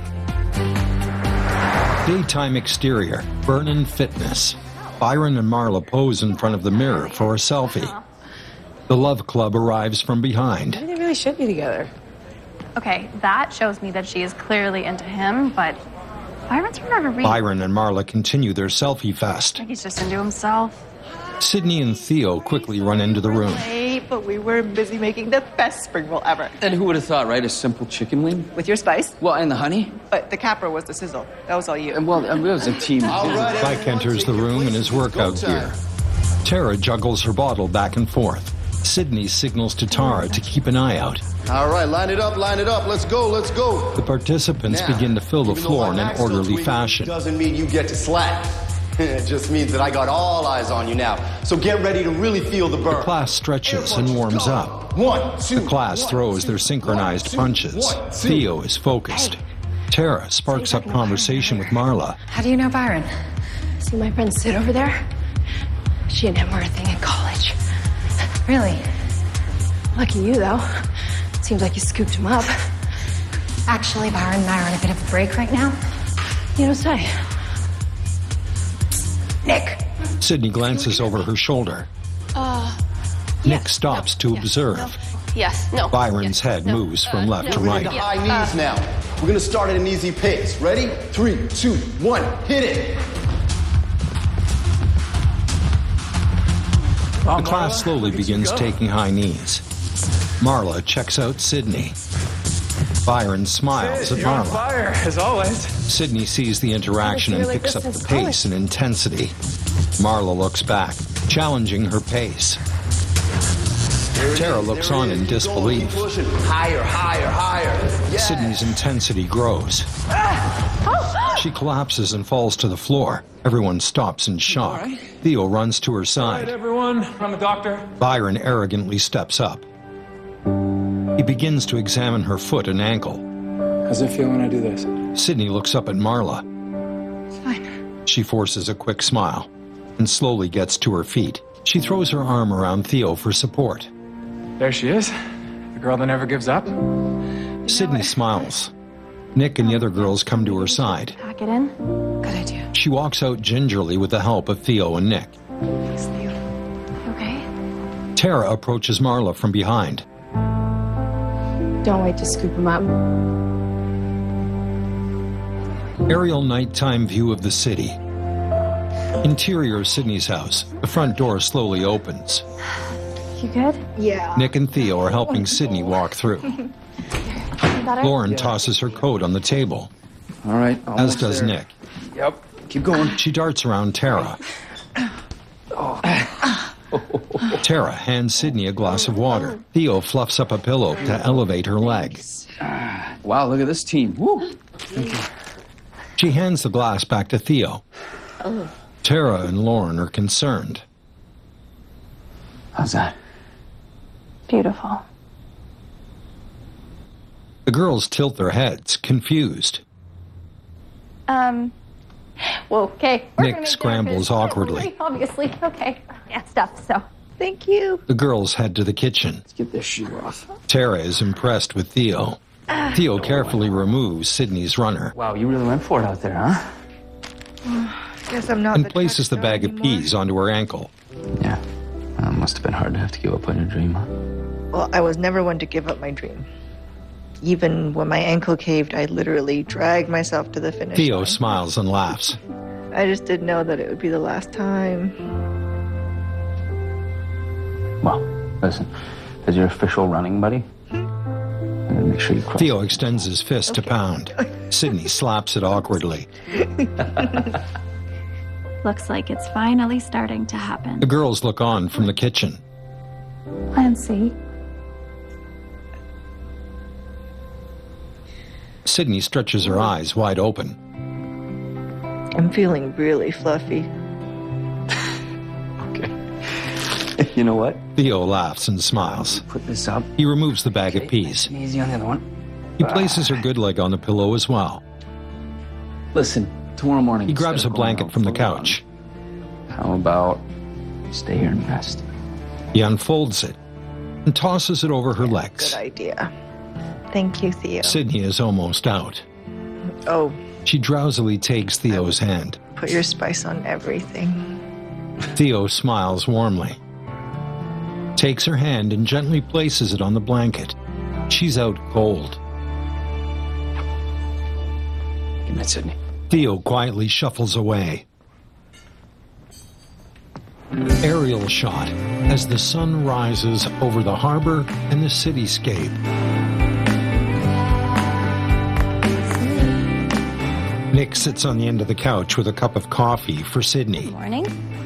Daytime exterior, Vernon Fitness. Byron and Marla pose in front of the mirror for a selfie. The Love Club arrives from behind. Maybe they really should be together. Okay, that shows me that she is clearly into him, but Byron's for never read. Byron and Marla continue their selfie fest. Like he's just into himself. Sydney and Theo quickly run into the room. Hey, but we were busy making the best spring roll ever. And who would have thought, right? A simple chicken wing? With your spice? Well, and the honey? But the capra was the sizzle. That was all you. And well, it was a team. Mike enters the room in his workout gear. Tara juggles her bottle back and forth. Sydney signals to Tara to keep an eye out. All right, line it up, let's go. The participants begin to fill the floor in an orderly fashion. Doesn't mean you get to slack. It just means that I got all eyes on you now. So get ready to really feel the burn. The class stretches and warms up. 1, 2. The class throws their synchronized punches. Theo is focused. Tara sparks up conversation with Marla. How do you know Byron? See my friend sit over there? She and him were a thing in college. Really? Lucky you, though. Seems like you scooped him up. Actually, Byron and I are on a bit of a break right now. You don't say. Nick! Sydney glances over her shoulder. Nick stops to observe. Yes, no. Byron's head moves from left to right. High knees now. We're gonna start at an easy pace. Ready? 3, 2, 1, hit it! The class slowly begins taking high knees. Marla checks out Sydney. Byron smiles at You're on Marla. fire, as always. Sydney sees the interaction and picks up the pace and intensity. Marla looks back, challenging her pace. Tara looks on in disbelief. Higher. Yes. Sydney's intensity grows. She collapses and falls to the floor. Everyone stops in shock. Theo runs to her All right, side. everyone. I'm a doctor. Byron arrogantly steps up. He begins to examine her foot and ankle. How's it feel when I do this? Sydney looks up at Marla. Fine. She forces a quick smile and slowly gets to her feet. She throws her arm around Theo for support. There she is. The girl that never gives up. Sydney smiles. Nick and the other girls come to her side. Pack it in. Good idea. She walks out gingerly with the help of Theo and Nick. Okay. Tara approaches Marla from behind. Don't wait to scoop him up. Aerial nighttime view of the city. Interior of Sydney's house. The front door slowly opens. You good? Yeah. Nick and Theo are helping Sydney walk through. Better? Lauren tosses her coat on the table. All right. As does there. Nick. Yep. Keep going. She darts around Tara. Tara hands Sydney a glass of water. Theo fluffs up a pillow to elevate her leg. Wow, look at this team. Woo. Thank you. She hands the glass back to Theo. Tara and Lauren are concerned. How's that? Beautiful. The girls tilt their heads, confused. Well, okay. Nick scrambles awkwardly. Obviously. Okay. Yeah, stuff, so. Thank you. The girls head to the kitchen. Let's get this shoe off. Tara is impressed with Theo. Theo carefully removes Sydney's runner Wow, you really went for it out there, huh? Guess I'm not and the places the touchdown bag of anymore. peas onto her ankle. Yeah. Must have been hard to have to give up on your dream, huh? Well, I was never one to give up my dream. Even when my ankle caved, I literally dragged myself to the finish Theo line. smiles and laughs. I just didn't know that it would be the last time. Well, listen, as your official running buddy, I'm gonna make sure you cross. Theo extends his fist to pound. Sydney slaps it awkwardly. Looks like it's finally starting to happen. The girls look on from the kitchen. Plan C. Sydney stretches her eyes wide open. I'm feeling really fluffy. Okay. You know what? Theo laughs and smiles. Put this up. He removes the bag of peas. And easy on the other one. He places her good leg on the pillow as well. Listen, tomorrow morning. He grabs a instead of going blanket out from the for a run, couch. How about stay here and rest? He unfolds it and tosses it over her legs. Good idea. Thank you, Theo. Sydney is almost out. Oh, She drowsily takes Theo's hand. put your spice on everything. Theo smiles warmly, takes her hand and gently places it on the blanket. She's out cold. Good night, Sydney. Theo quietly shuffles away. Aerial shot as the sun rises over the harbor and the cityscape. Nick sits on the end of the couch with a cup of coffee for Sydney. Morning.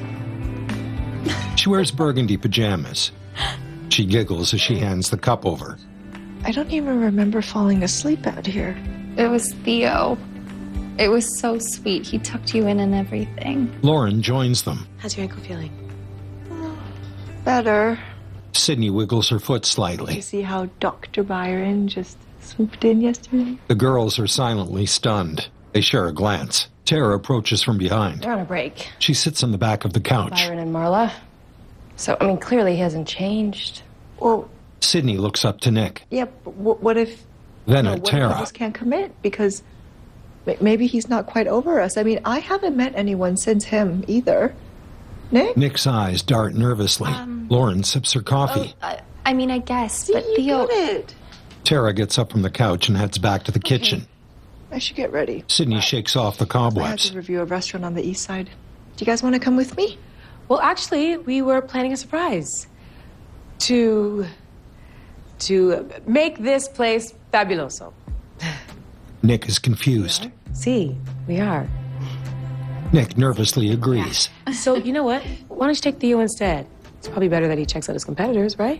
She wears burgundy pajamas. She giggles as she hands the cup over. I don't even remember falling asleep out here. It was Theo. It was so sweet. He tucked you in and everything. Lauren joins them. How's your ankle feeling? Better. Sydney wiggles her foot You slightly. see how Dr. Byron just swooped in yesterday? The girls are silently stunned. They share a glance. Tara approaches from behind. They're on a break. She sits on the back of the couch. Byron and Marla. So, I mean, clearly he hasn't changed. Well, Sydney looks up to Nick, yeah, but what if... then no, at what if he Tara. just can't commit? Because maybe he's not quite over us. I mean, I haven't met anyone since him either. Nick? Nick's eyes dart nervously. Lauren sips her coffee. I mean, I guess, but You Theo. get it. Tara gets up from the couch and heads back to the kitchen. I should get ready. Sydney shakes off the I have cobwebs. to review a restaurant on the east side. Do you guys want to come with me? Well, actually, we were planning a surprise. To make this place fabuloso. Nick is confused. See, we are. Nick nervously agrees. So, you know what? Why don't you take Theo instead? It's probably better that he checks out his competitors, right?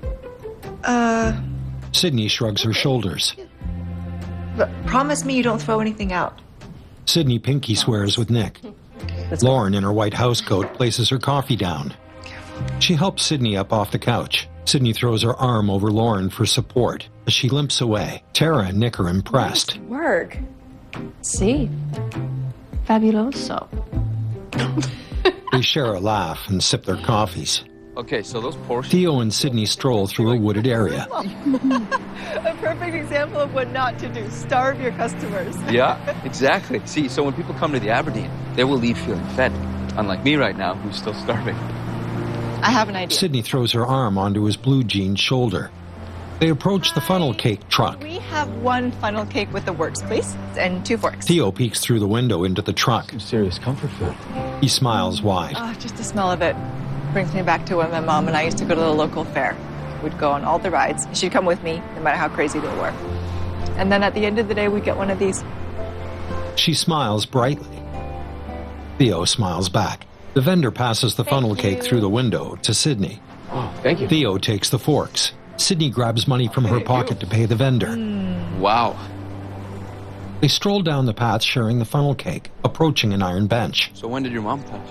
Sydney shrugs her shoulders. But promise me you don't throw anything out. Sydney pinky swears with Nick. Lauren, in her white housecoat, places her coffee down. She helps Sydney up off the couch. Sydney throws her arm over Lauren for support as she limps away. Tara and Nick are impressed. Work. See? Fabuloso. They share a laugh and sip their coffees. Okay, so those portions. Theo and Sydney stroll through a wooded area. A perfect example of what not to do. Starve your customers. Yeah, exactly. See, so when people come to the Aberdeen, they will leave feeling fed. Unlike me right now, who's still starving. I have an idea. Sydney throws her arm onto his blue jean shoulder. They approach the funnel cake truck. We have one funnel cake with the works, please, and 2 forks. Theo peeks through the window into the truck. Some serious comfort food. He smiles wide. Oh, just the smell of it brings me back to when my mom and I used to go to the local fair. We'd go on all the rides. She'd come with me, no matter how crazy they were. And then at the end of the day, we'd get one of these. She smiles brightly. Theo smiles back. The vendor passes the funnel cake through the window to Sydney. Oh, thank you. Theo takes the forks. Sydney grabs money from her pocket to pay the vendor. Wow. They stroll down the path sharing the funnel cake, approaching an iron bench. So when did your mom pass?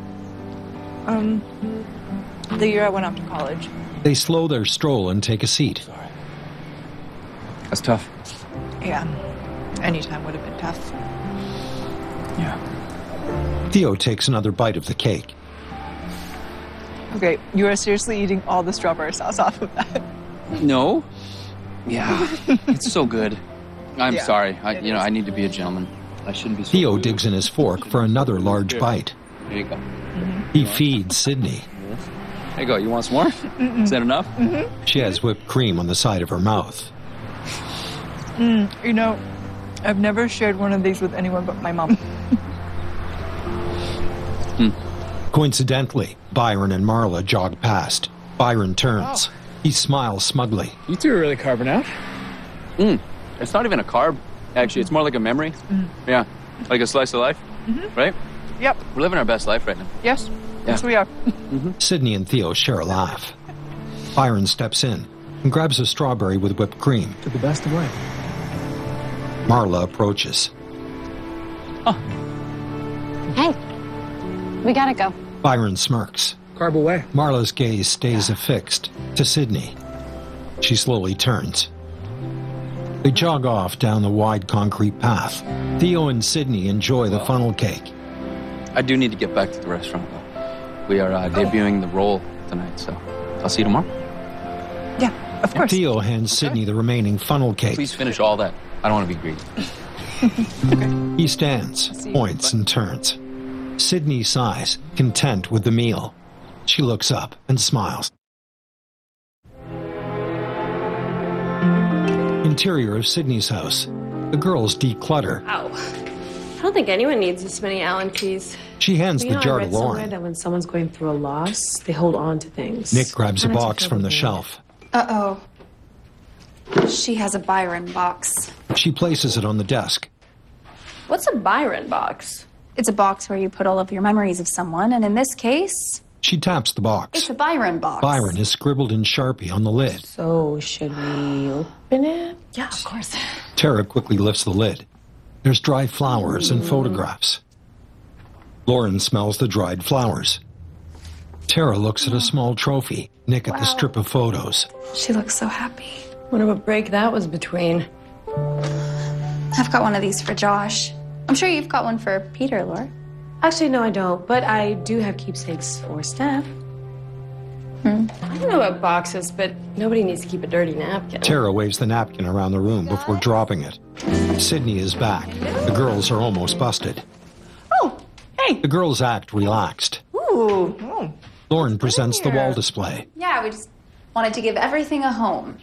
The year I went off to college. They slow their stroll and take a seat. Sorry. That's tough. Yeah. Any time would have been tough. Yeah. Theo takes another bite of the cake. Okay, you are seriously eating all the strawberry sauce off of that. No. Yeah. It's so good. I'm Yeah, sorry. I need to be a gentleman. I shouldn't be so Theo rude. digs in his fork for another large bite. There you go. He feeds Sydney. There you go. You want some more? Is that enough? She has whipped cream on the side of her mouth. You know, I've never shared one of these with anyone but my mom. Coincidentally, Byron and Marla jog past. Byron turns. He smiles smugly. You two are really carving out. It's not even a carb. Actually, it's more like a memory. Yeah. Like a slice of life. Right? Yep. We're living our best life right now. Yes. Yes, we are. Sydney and Theo share a laugh. Byron steps in and grabs a strawberry with whipped cream. To the best of way. Marla approaches. Hey, we gotta go. Byron smirks. Carb away. Marla's gaze stays affixed to Sydney. She slowly turns. They jog off down the wide concrete path. Theo and Sydney enjoy the funnel cake. I do need to get back to the restaurant, though. We are debuting the roll tonight, so I'll see you tomorrow. Yeah, of course. Theo hands Sydney the remaining funnel cake. Please finish all that. I don't want to be greedy. He stands, points, and turns. Sydney sighs, content with the meal. She looks up and smiles. Interior of Sydney's house. The girls declutter. Ow. I don't think anyone needs this many Allen keys. She hands the jar to I read somewhere Lauren. that when someone's going through a loss, they hold on to things. Nick grabs a Kinda box took from the everything. shelf. Uh-oh. She has a Byron box. She places it on the desk. What's a Byron box? It's a box where you put all of your memories of someone, and in this case, She taps the box. it's a Byron box. Byron is scribbled in Sharpie on the lid. So, should we open it? Yeah, of course. Tara quickly lifts the lid. There's dried flowers and photographs. Lauren smells the dried flowers. Tara looks at a small trophy. Nick at the strip of photos. She looks so happy. Wonder what break that was between. I've got one of these for Josh. I'm sure you've got one for Peter, Laura. Actually, no, I don't. But I do have keepsakes for Steph. I don't know about boxes, but nobody needs to keep a dirty napkin. Tara waves the napkin around the room before dropping it. Sydney is back. The girls are almost busted. Oh, hey. The girls act relaxed. Ooh. Lauren presents the wall display. Yeah, we just wanted to give everything a home.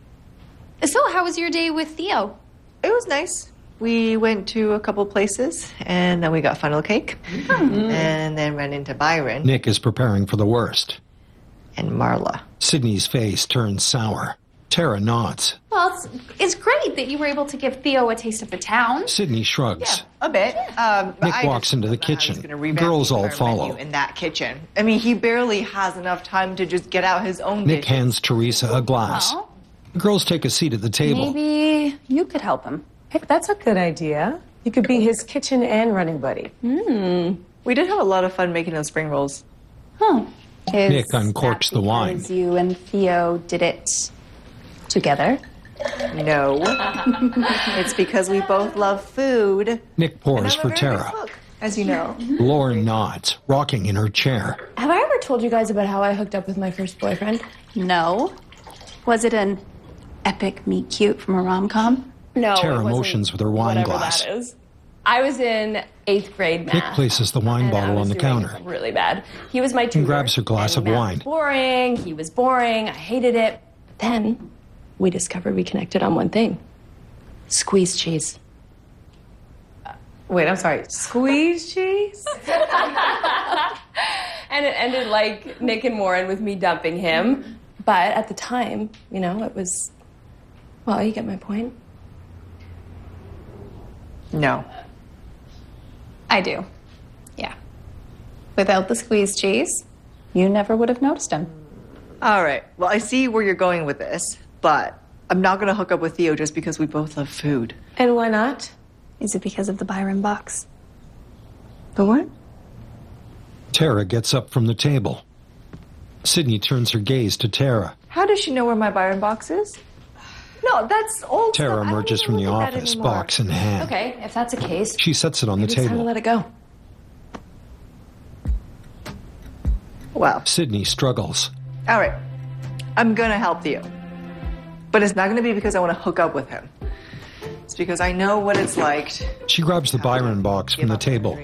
So, how was your day with Theo? It was nice. We went to a couple places, and then we got funnel cake, and then ran into Byron Nick is preparing for the worst. and Marla. Sydney's face turns sour. Tara nods. Well, it's great that you were able to give Theo a taste of the town. Sydney shrugs. A bit. Nick walks into the kitchen. Girls all follow. In that kitchen. I mean, he barely has enough time to just get out his own Nick dishes. hands Teresa a glass. Well, The girls take a seat at the table. maybe you could help him. Hey, that's a good idea. You could be his kitchen and running buddy. We did have a lot of fun making those spring rolls. Is Nick uncorks that the wine. because you and Theo did it together? No. It's because we both love food. Nick pours for Tara. As you know. Lauren nods, rocking in her chair. Have I ever told you guys about how I hooked up with my first boyfriend? No. Was it an epic meet cute from a rom-com? No, Tara it wasn't motions with her wine whatever glass. that is. I was in 8th grade math. Nick places the wine and I bottle on was the doing counter. Really bad. He was my tutor. And grabs her glass and of math wine. was boring. He was boring. I hated it. Then we discovered we connected on one thing: squeeze cheese. Wait, I'm sorry. Squeeze cheese? And it ended like Nick and Warren with me dumping him. But at the time, you know, it was... Well, you get my point. No. I do. Yeah. Without the squeeze cheese, you never would have noticed him. All right. Well, I see where you're going with this, but I'm not going to hook up with Theo just because we both love food. And why not? Is it because of the Byron box? The what? Tara gets up from the table. Sydney turns her gaze to Tara. How does she know where my Byron box is? No, that's old Tara stuff. emerges from the office, box in hand. Okay, if that's the case. She sets it on the It's time to table. let it go. Well, Sydney struggles. all right. I'm going to help Theo. But it's not going to be because I want to hook up with him. It's because I know what it's like. She grabs the Byron box from the table.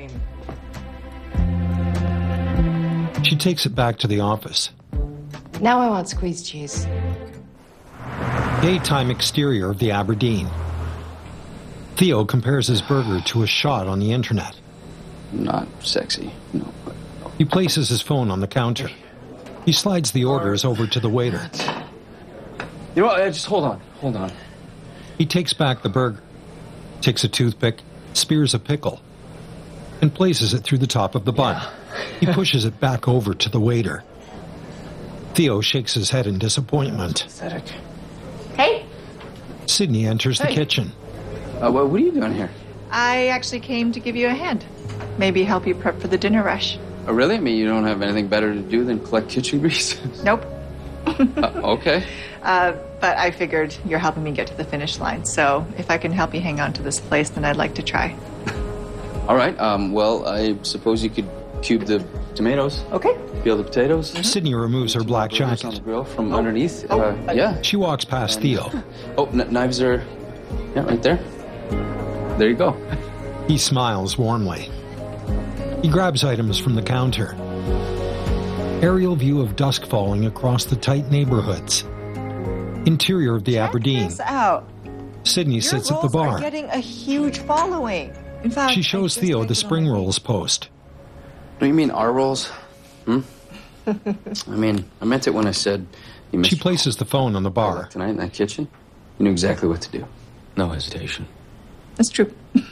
She takes it back to the office. Now I want squeezed cheese. Daytime exterior of the Aberdeen. Theo compares his burger to a shot on the internet. Not sexy, no. He places his phone on the counter. He slides the orders over to the waiter. You know what? Just hold on. He takes back the burger, takes a toothpick, spears a pickle, and places it through the top of the bun. He pushes it back over to the waiter. Theo shakes his head in disappointment. Hey. Sydney enters the kitchen. What are you doing here? I actually came to give you a hand. Maybe help you prep for the dinner rush. Oh, really? I mean, you don't have anything better to do than collect kitchen grease? Nope. Okay. But I figured you're helping me get to the finish line. So if I can help you hang on to this place, then I'd like to try. All right. Well, I suppose you could cube the tomatoes. Okay. Peel the potatoes. Sydney removes her black On the jacket. grill from underneath. Yeah. She walks past Theo. Oh, knives are... Yeah, right there. There you go. He smiles warmly. He grabs items from the counter. Aerial view of dusk falling across the tight neighborhoods. Interior of the Aberdeen. Check this out. Sydney sits at the Your rolls bar. are getting a huge following. In fact, She shows Theo the spring rolls post. Do you mean our rolls? I mean, I meant it when I said you missed She places the phone on the bar. tonight in that kitchen. You knew exactly what to do. No hesitation. That's true.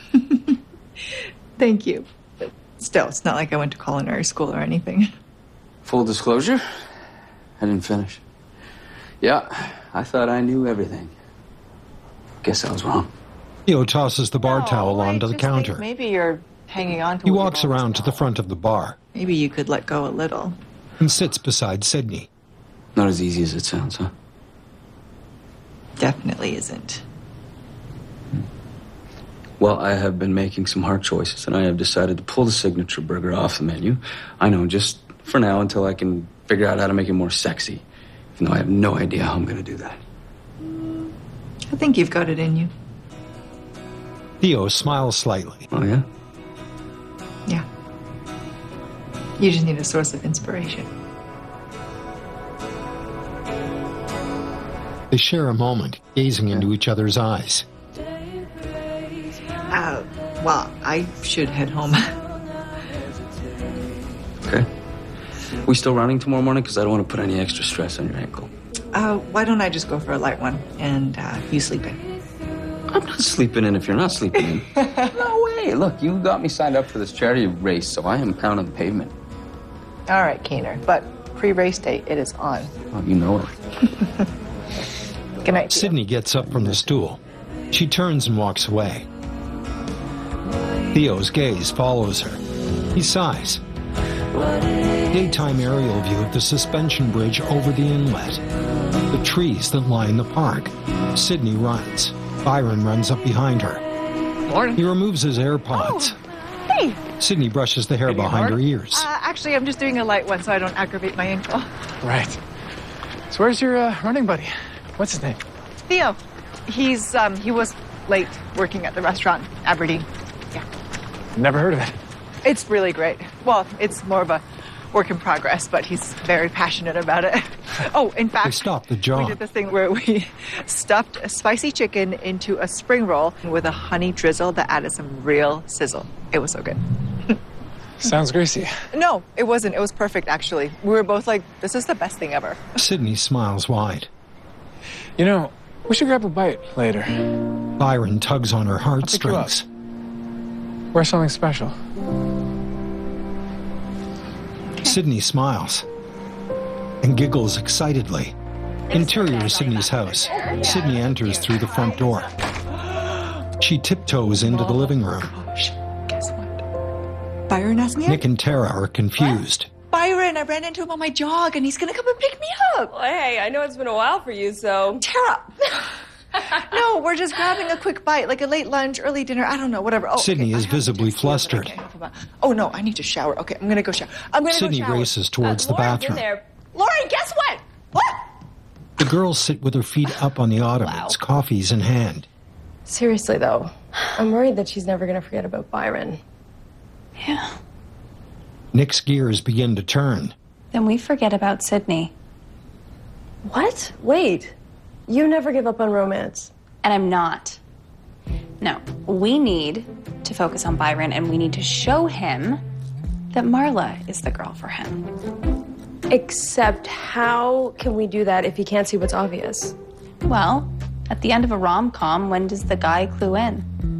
Thank you. But still, it's not like I went to culinary school or anything. Full disclosure, I didn't finish. Yeah, I thought I knew everything. Guess I was wrong. Theo tosses the bar towel onto the counter. Maybe you're hanging on to He what you've walks always around to the front of the bar Maybe you could let go a little. and sits beside Sydney. Not as easy as it sounds, huh? Definitely isn't. Well, I have been making some hard choices, and I have decided to pull the signature burger off the menu. I know, just for now, until I can figure out how to make it more sexy. Even though I have no idea how I'm going to do that. I think you've got it in you. Theo smiles slightly. Oh, yeah? Yeah. You just need a source of inspiration. They share a moment, gazing into each other's eyes. Well, I should head home. Okay. We still running tomorrow morning? Because I don't want to put any extra stress on your ankle. Why don't I just go for a light one and you sleep in? I'm not sleeping in if you're not sleeping in. No way. Look, you got me signed up for this charity race, so I am pounding the pavement. All right, Keener. But pre-race day, it is on. Oh, you know it. Good night. Sydney gets up from the stool. She turns and walks away. Theo's gaze follows her. He sighs. Daytime aerial view of the suspension bridge over the inlet. The trees that line the park. Sydney runs. Byron runs up behind her. Morning. He removes his AirPods. Hey. Sydney brushes the hair behind her ears. Actually, I'm just doing a light one so I don't aggravate my ankle. Right. So where's your running buddy? What's his name? Theo. He was late working at the restaurant, Aberdeen. Yeah. Never heard of it. It's really great. Well, it's more of a work in progress, but he's very passionate about it. Oh, in They fact, stop the we jog. did this thing where we stuffed a spicy chicken into a spring roll with a honey drizzle that added some real sizzle. It was so good. Sounds greasy. No, it wasn't. It was perfect, actually. We were both like, this is the best thing ever. Sydney smiles wide. You know, we should grab a bite later. Byron tugs on her heartstrings. Wear something special. Sydney smiles and giggles excitedly. Interior of Sydney's house. Sydney enters through the front door. She tiptoes into the living room. Guess what? Byron asked me out. Nick and Tara are confused. Byron, I ran into him on my jog, and he's gonna come and pick me up. Well, hey, I know it's been a while for you, so... Tara! No, we're just grabbing a quick bite, like a late lunch, early dinner, I don't know, whatever. Oh, Sydney okay, is visibly flustered. Oh, no, I need to shower. Okay, I'm gonna go shower. I'm gonna Sydney go shower. races towards the Lauren's in bathroom. there. Lauren, guess what? What? The girls sit with their feet up on the ottomans, coffees in hand. Seriously, though, I'm worried that she's never going to forget about Byron. Yeah. Nick's gears begin to turn. Then we forget about Sydney. What? Wait. You never give up on romance. And I'm not. No, we need to focus on Byron, and we need to show him that Marla is the girl for him. Except how can we do that if he can't see what's obvious? Well, at the end of a rom-com, when does the guy clue in?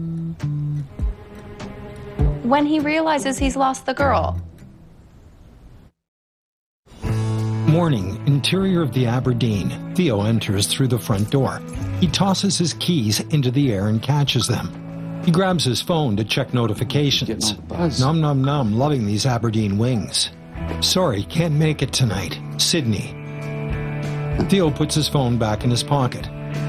When he realizes he's lost the girl. Morning, interior of the Aberdeen. Theo enters through the front door. He tosses his keys into the air and catches them. He grabs his phone to check notifications. Nom nom nom, loving these Aberdeen wings. Sorry, can't make it tonight. Sydney. Theo puts his phone back in his pocket.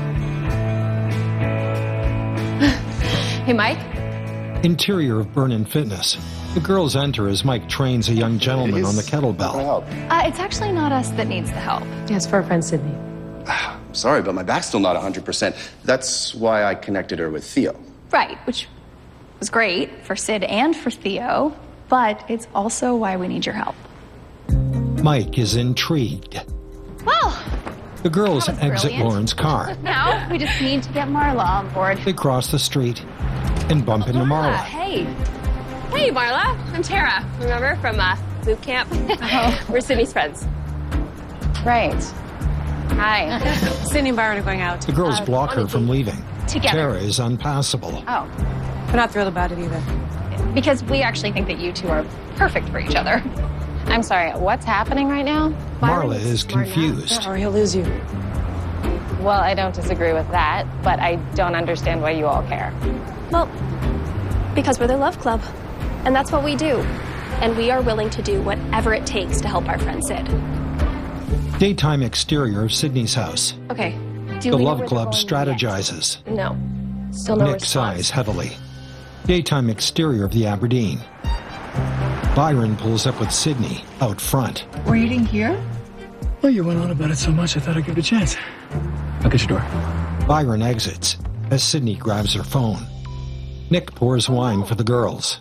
Hey, Mike? Interior of Burnin' Fitness. The girls enter as Mike trains a young gentleman on the kettlebell. It's actually not us that needs the help. Yeah, it's for our friend Sydney. Sorry, but my back's still not 100%. That's why I connected her with Theo. Right, which was great for Sid and for Theo, but it's also why we need your help. Mike is intrigued. Well, The girls that was exit brilliant. Lauren's car. Now we just need to get Marla on board. They cross the street and bump into Marla. Hey. Hey, Marla. I'm Tara. Remember from boot camp? We're Sydney's friends. Right. Hi. Sydney and Byron are going out. The girls block her from leaving. Together. Tara is unpassable. Oh, We're not thrilled about it either. because we actually think that you two are perfect for each other. I'm sorry, what's happening right now? Marla is confused. Or he'll lose you. Well, I don't disagree with that, but I don't understand why you all care. Well, because we're the Love Club. And that's what we do. And we are willing to do whatever it takes to help our friend Sid. Daytime exterior of Sydney's house. Okay. The Love Club strategizes. No. Still no Nick response. sighs heavily. Daytime exterior of the Aberdeen. Byron pulls up with Sydney out front. We're eating here? Well, you went on about it so much, I thought I'd give it a chance. Look at your door. Byron exits as Sydney grabs her phone. Nick pours wine for the girls.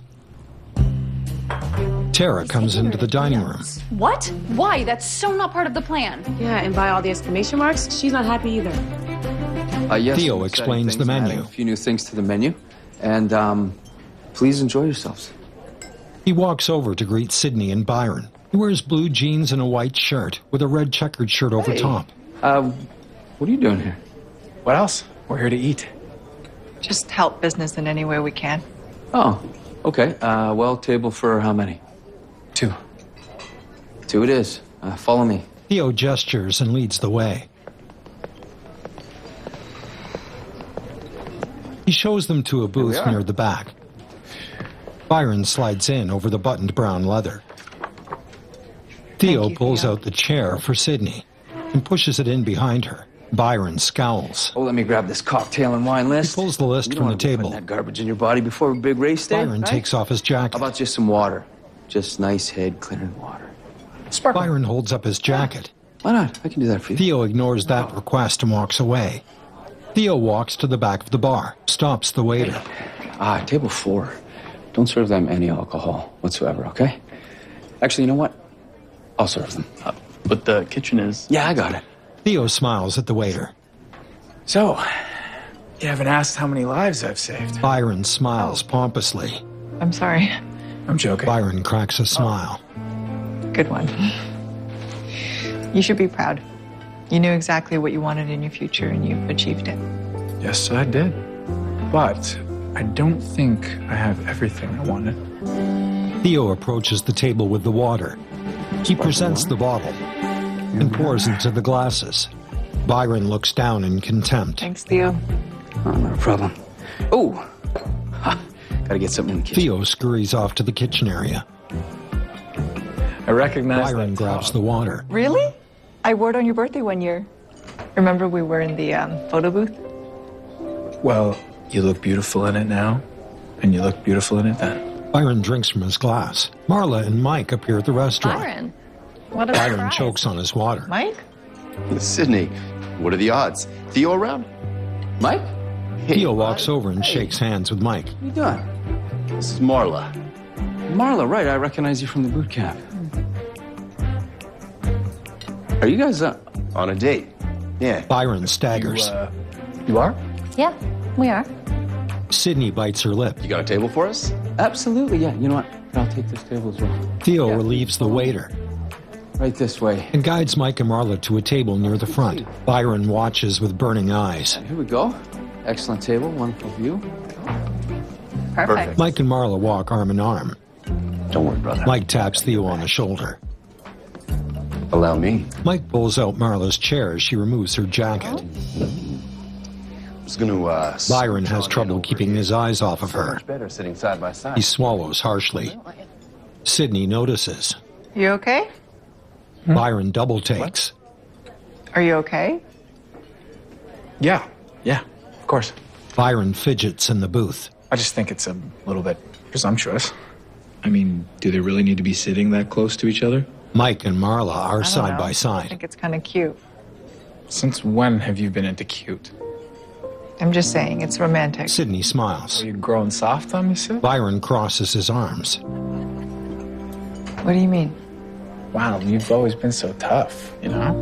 Tara comes into the dining room. What? Why? That's so not part of the plan. Yeah, and by all the exclamation marks, she's not happy either. Yes, Theo some exciting explains the things. I'm menu. adding a few new things to the menu. And, please enjoy yourselves. He walks over to greet Sydney and Byron. He wears blue jeans and a white shirt with a red checkered shirt over top. What are you doing here? What else? We're here to eat. Just help business in any way we can. Oh, okay. Well, table for how many? 2. 2 it is. Follow me. Theo gestures and leads the way. He shows them to a booth near the back. Byron slides in over the buttoned brown leather. Theo pulls out the chair for Sydney and pushes it in behind her. Byron scowls. Oh, let me grab this cocktail and wine list. He pulls the list You from don't the wanna be table. putting that garbage in your body before a big race day. Byron right? takes off his jacket. How about just some water? Just nice head clearing water. Byron holds up his jacket. Why not? I can do that for you. Theo ignores that request and walks away. Theo walks to the back of the bar, stops the waiter. Table 4. Don't serve them any alcohol whatsoever, okay? Actually, you know what? I'll serve them. but the kitchen is... Yeah, I got it. Theo smiles at the waiter. So, you haven't asked how many lives I've saved. Byron smiles pompously. I'm sorry. I'm joking. Byron cracks a smile. Good one. You should be proud. You knew exactly what you wanted in your future, and you've achieved it. Yes, I did. But I don't think I have everything I wanted. Theo approaches the table with the water. He presents the bottle and pours into the glasses. Byron looks down in contempt. Thanks, Theo. Oh, not a problem. Oh! Gotta get something in the kitchen. Theo scurries off to the kitchen area. I recognize Byron grabs the water. Really? I wore it on your birthday one year. Remember we were in the photo booth? Well, you look beautiful in it now, and you look beautiful in it then. Byron drinks from his glass. Marla and Mike appear at the restaurant. Byron. What a Byron surprise. chokes on his water. Mike? Sydney, what are the odds? Theo around? Mike? Theo walks over and shakes hands with Mike. What are you doing? This is Marla. Marla, right. I recognize you from the boot camp. Are you guys on a date? Yeah. Byron staggers. You are? Yeah, we are. Sydney bites her lip. You got a table for us? Absolutely, yeah. You know what? I'll take this table as well. Theo relieves the waiter Right this way. and guides Mike and Marla to a table near the front. Byron watches with burning eyes. Here we go. Excellent table, wonderful view. Perfect. Mike and Marla walk arm in arm. Don't worry, brother. Mike taps Theo on the shoulder. Allow me. Mike pulls out Marla's chair as she removes her jacket. I was gonna, Byron has trouble keeping his eyes off of her. Much better sitting side by side. He swallows harshly. Sydney notices. You okay? Byron double takes. Are you okay? Yeah, of course. Byron fidgets in the booth. I just think it's a little bit presumptuous. I mean, do they really need to be sitting that close to each other? Mike and Marla I are don't side know. by I side. think it's kind of cute. Since when have you been into cute? I'm just saying, it's romantic. Sydney smiles. Are you growing soft on me, Sid? Byron crosses his arms. What do you mean? Wow, you've always been so tough, you know?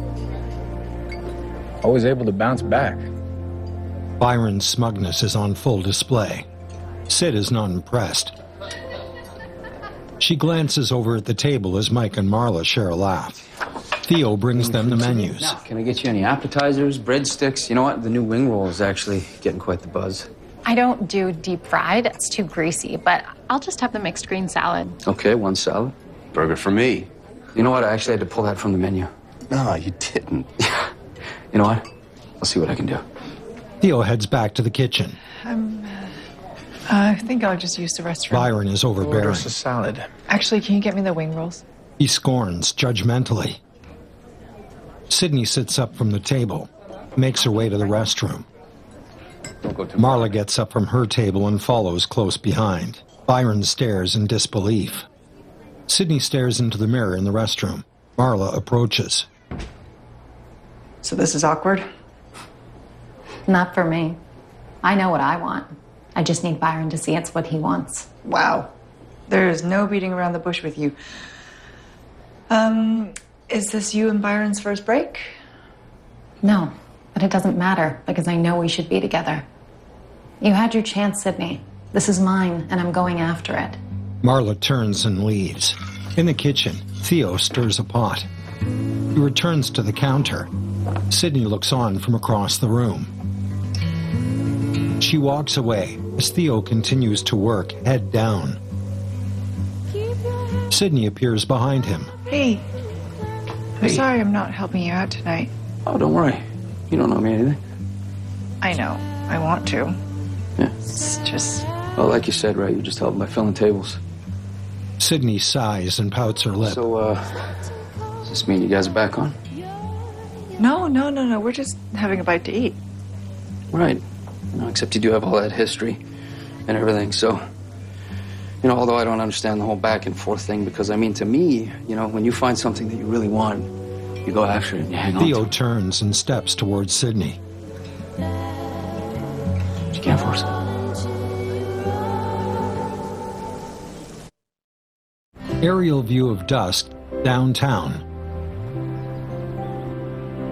Always able to bounce back. Byron's smugness is on full display. Sid is not impressed. She glances over at the table as Mike and Marla share a laugh. Theo brings them the menus. Now, can I get you any appetizers, breadsticks? You know what? The new wing roll is actually getting quite the buzz. I don't do deep fried. It's too greasy, but I'll just have the mixed green salad. Okay, one salad. Burger for me. You know what? I actually had to pull that from the menu. No, you didn't. You know what? I'll see what I can do. Theo heads back to the kitchen. I think I'll just use the restroom. Byron is overbearing. Order us a salad. Actually, can you get me the wing rolls? He scorns judgmentally. Sydney sits up from the table, makes her way to the restroom. Marla gets up from her table and follows close behind. Byron stares in disbelief. Sydney stares into the mirror in the restroom. Marla approaches. So this is awkward? Not for me. I know what I want. I just need Byron to see it's what he wants. Wow. There's no beating around the bush with you. Is this you and Byron's first break? No, but it doesn't matter because I know we should be together. You had your chance, Sydney. This is mine, and I'm going after it. Marla turns and leaves. In the kitchen, Theo stirs a pot. He returns to the counter. Sydney looks on from across the room. She walks away as Theo continues to work, head down. Sydney appears behind him. Hey. I'm sorry I'm not helping you out tonight. Oh, don't worry. You don't know me anything. I know. I want to. Yeah. It's just... Well, like you said, right, you just helped by filling tables. Sydney sighs and pouts her lip. So, does this mean you guys are back on? No. We're just having a bite to eat. Right. No, except you do have all that history and everything, so... You know, although I don't understand the whole back and forth thing, because, I mean, to me, you know, when you find something that you really want, you go after it and you hang on Theo to it. turns and steps towards Sydney. But you can't force it. Aerial view of dusk, downtown.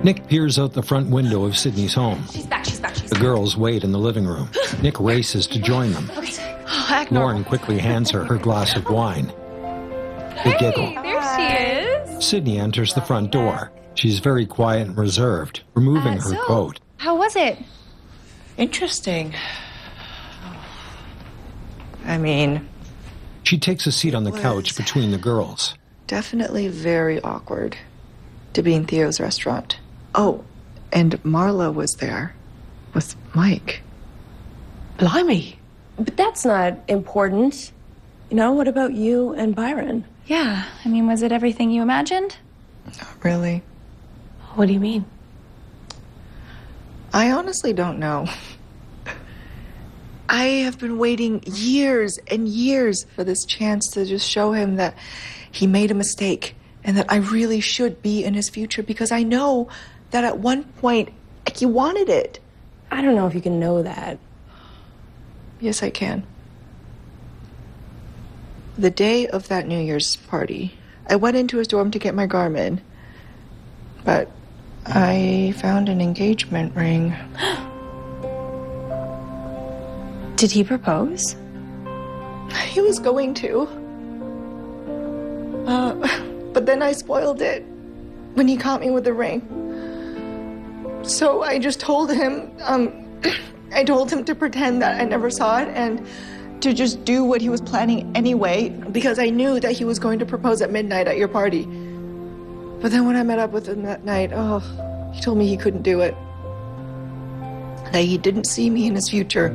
Nick peers out the front window of Sydney's home. She's back, she's back, she's The girls wait in the living room. Nick races to join them. Lauren quickly hands her glass of wine. They giggle. There she is. Sydney enters the front door. She's very quiet and reserved, removing her coat. How was it? Interesting. I mean, She takes a seat on the couch between the girls. definitely very awkward to be in Theo's restaurant. Oh, and Marla was there with Mike. Blimey. But that's not important. You know, what about you and Byron? Yeah, I mean, was it everything you imagined? Not really. What do you mean? I honestly don't know. I have been waiting years and years for this chance to just show him that he made a mistake and that I really should be in his future because I know that at one point he wanted it. I don't know if you can know that. Yes, I can. The day of that New Year's party, I went into his dorm to get my Garmin, but I found an engagement ring. Did he propose? He was going to. But then I spoiled it when he caught me with the ring. So I just told him, I told him to pretend that I never saw it and to just do what he was planning anyway, because I knew that he was going to propose at midnight at your party. But then when I met up with him that night, he told me he couldn't do it. That he didn't see me in his future.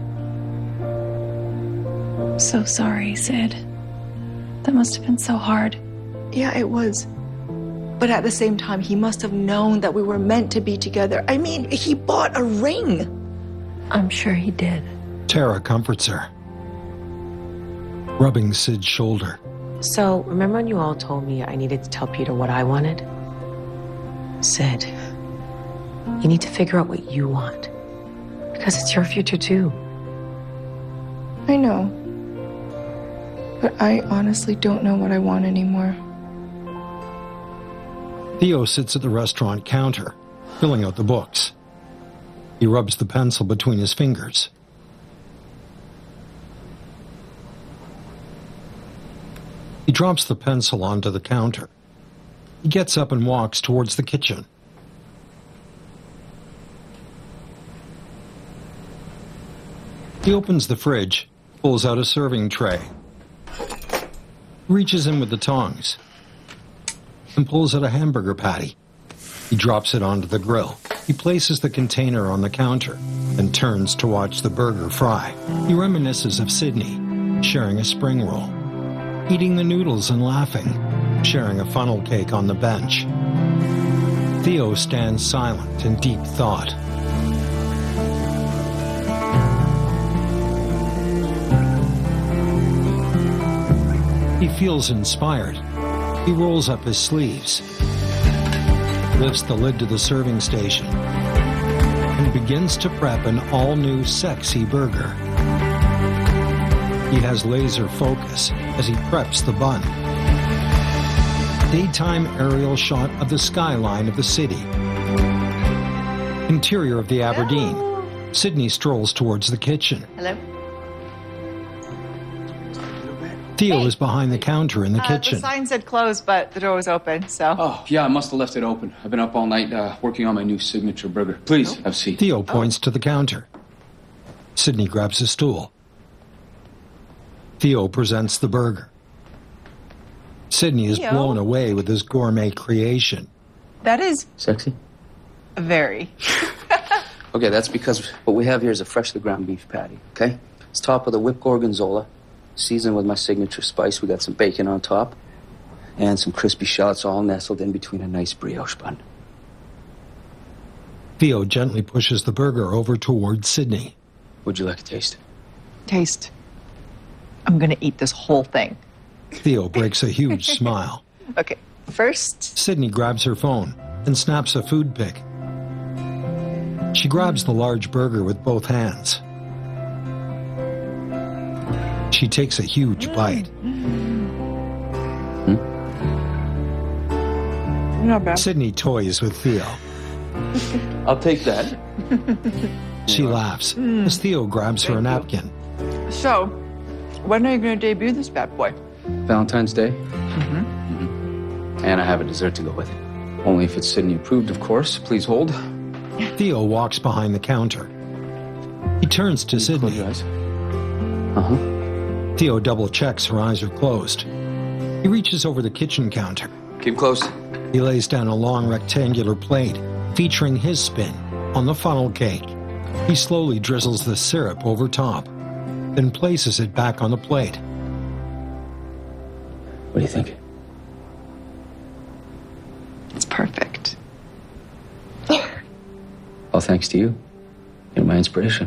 So sorry, Sid. That must have been so hard. Yeah, it was. But at the same time, he must have known that we were meant to be together. I mean, he bought a ring. I'm sure he did. Tara comforts her, rubbing Sid's shoulder. So, remember when you all told me I needed to tell Peter what I wanted? Sid, you need to figure out what you want. Because it's your future, too. I know. But I honestly don't know what I want anymore. Theo sits at the restaurant counter, filling out the books. He rubs the pencil between his fingers. He drops the pencil onto the counter. He gets up and walks towards the kitchen. He opens the fridge, pulls out a serving tray, reaches in with the tongs, and pulls out a hamburger patty. He drops it onto the grill. He places the container on the counter and turns to watch the burger fry. He reminisces of Sydney, sharing a spring roll, eating the noodles and laughing, sharing a funnel cake on the bench. Theo stands silent in deep thought. He feels inspired. He rolls up his sleeves, lifts the lid to the serving station, and begins to prep an all-new sexy burger. He has laser focus as he preps the bun. Daytime aerial shot of the skyline of the city. Interior of the Aberdeen. Sydney strolls towards the kitchen. Hello? Theo is behind the counter in the kitchen. The sign said closed, but the door was open, so. Oh, yeah, I must have left it open. I've been up all night working on my new signature burger. Please, have a seat. Theo points to the counter. Sydney grabs a stool. Theo presents the burger. Sydney is Theo? blown away with his gourmet creation. That is Sexy? very. Okay, that's because what we have here is a freshly ground beef patty, okay? It's topped with a whipped gorgonzola, seasoned with my signature spice. We got some bacon on top and some crispy shallots all nestled in between a nice brioche bun. Theo gently pushes the burger over towards Sydney. Would you like a taste? Taste. I'm gonna eat this whole thing. Theo breaks a huge smile. Okay, first. Sydney grabs her phone and snaps a food pic. She grabs the large burger with both hands. She takes a huge bite. Not bad. Sydney toys with Theo. I'll take that. She laughs as Theo grabs her a napkin. So, when are you going to debut this bad boy? Valentine's Day. And I have a dessert to go with it. Only if it's Sydney approved, of course. Please hold. Theo walks behind the counter. He turns to Sydney. Close your eyes. Theo double checks her eyes are closed. He reaches over the kitchen counter. Keep close. He lays down a long rectangular plate featuring his spin on the funnel cake. He slowly drizzles the syrup over top, then places it back on the plate. What do you think? It's perfect. All thanks to you. You're my inspiration.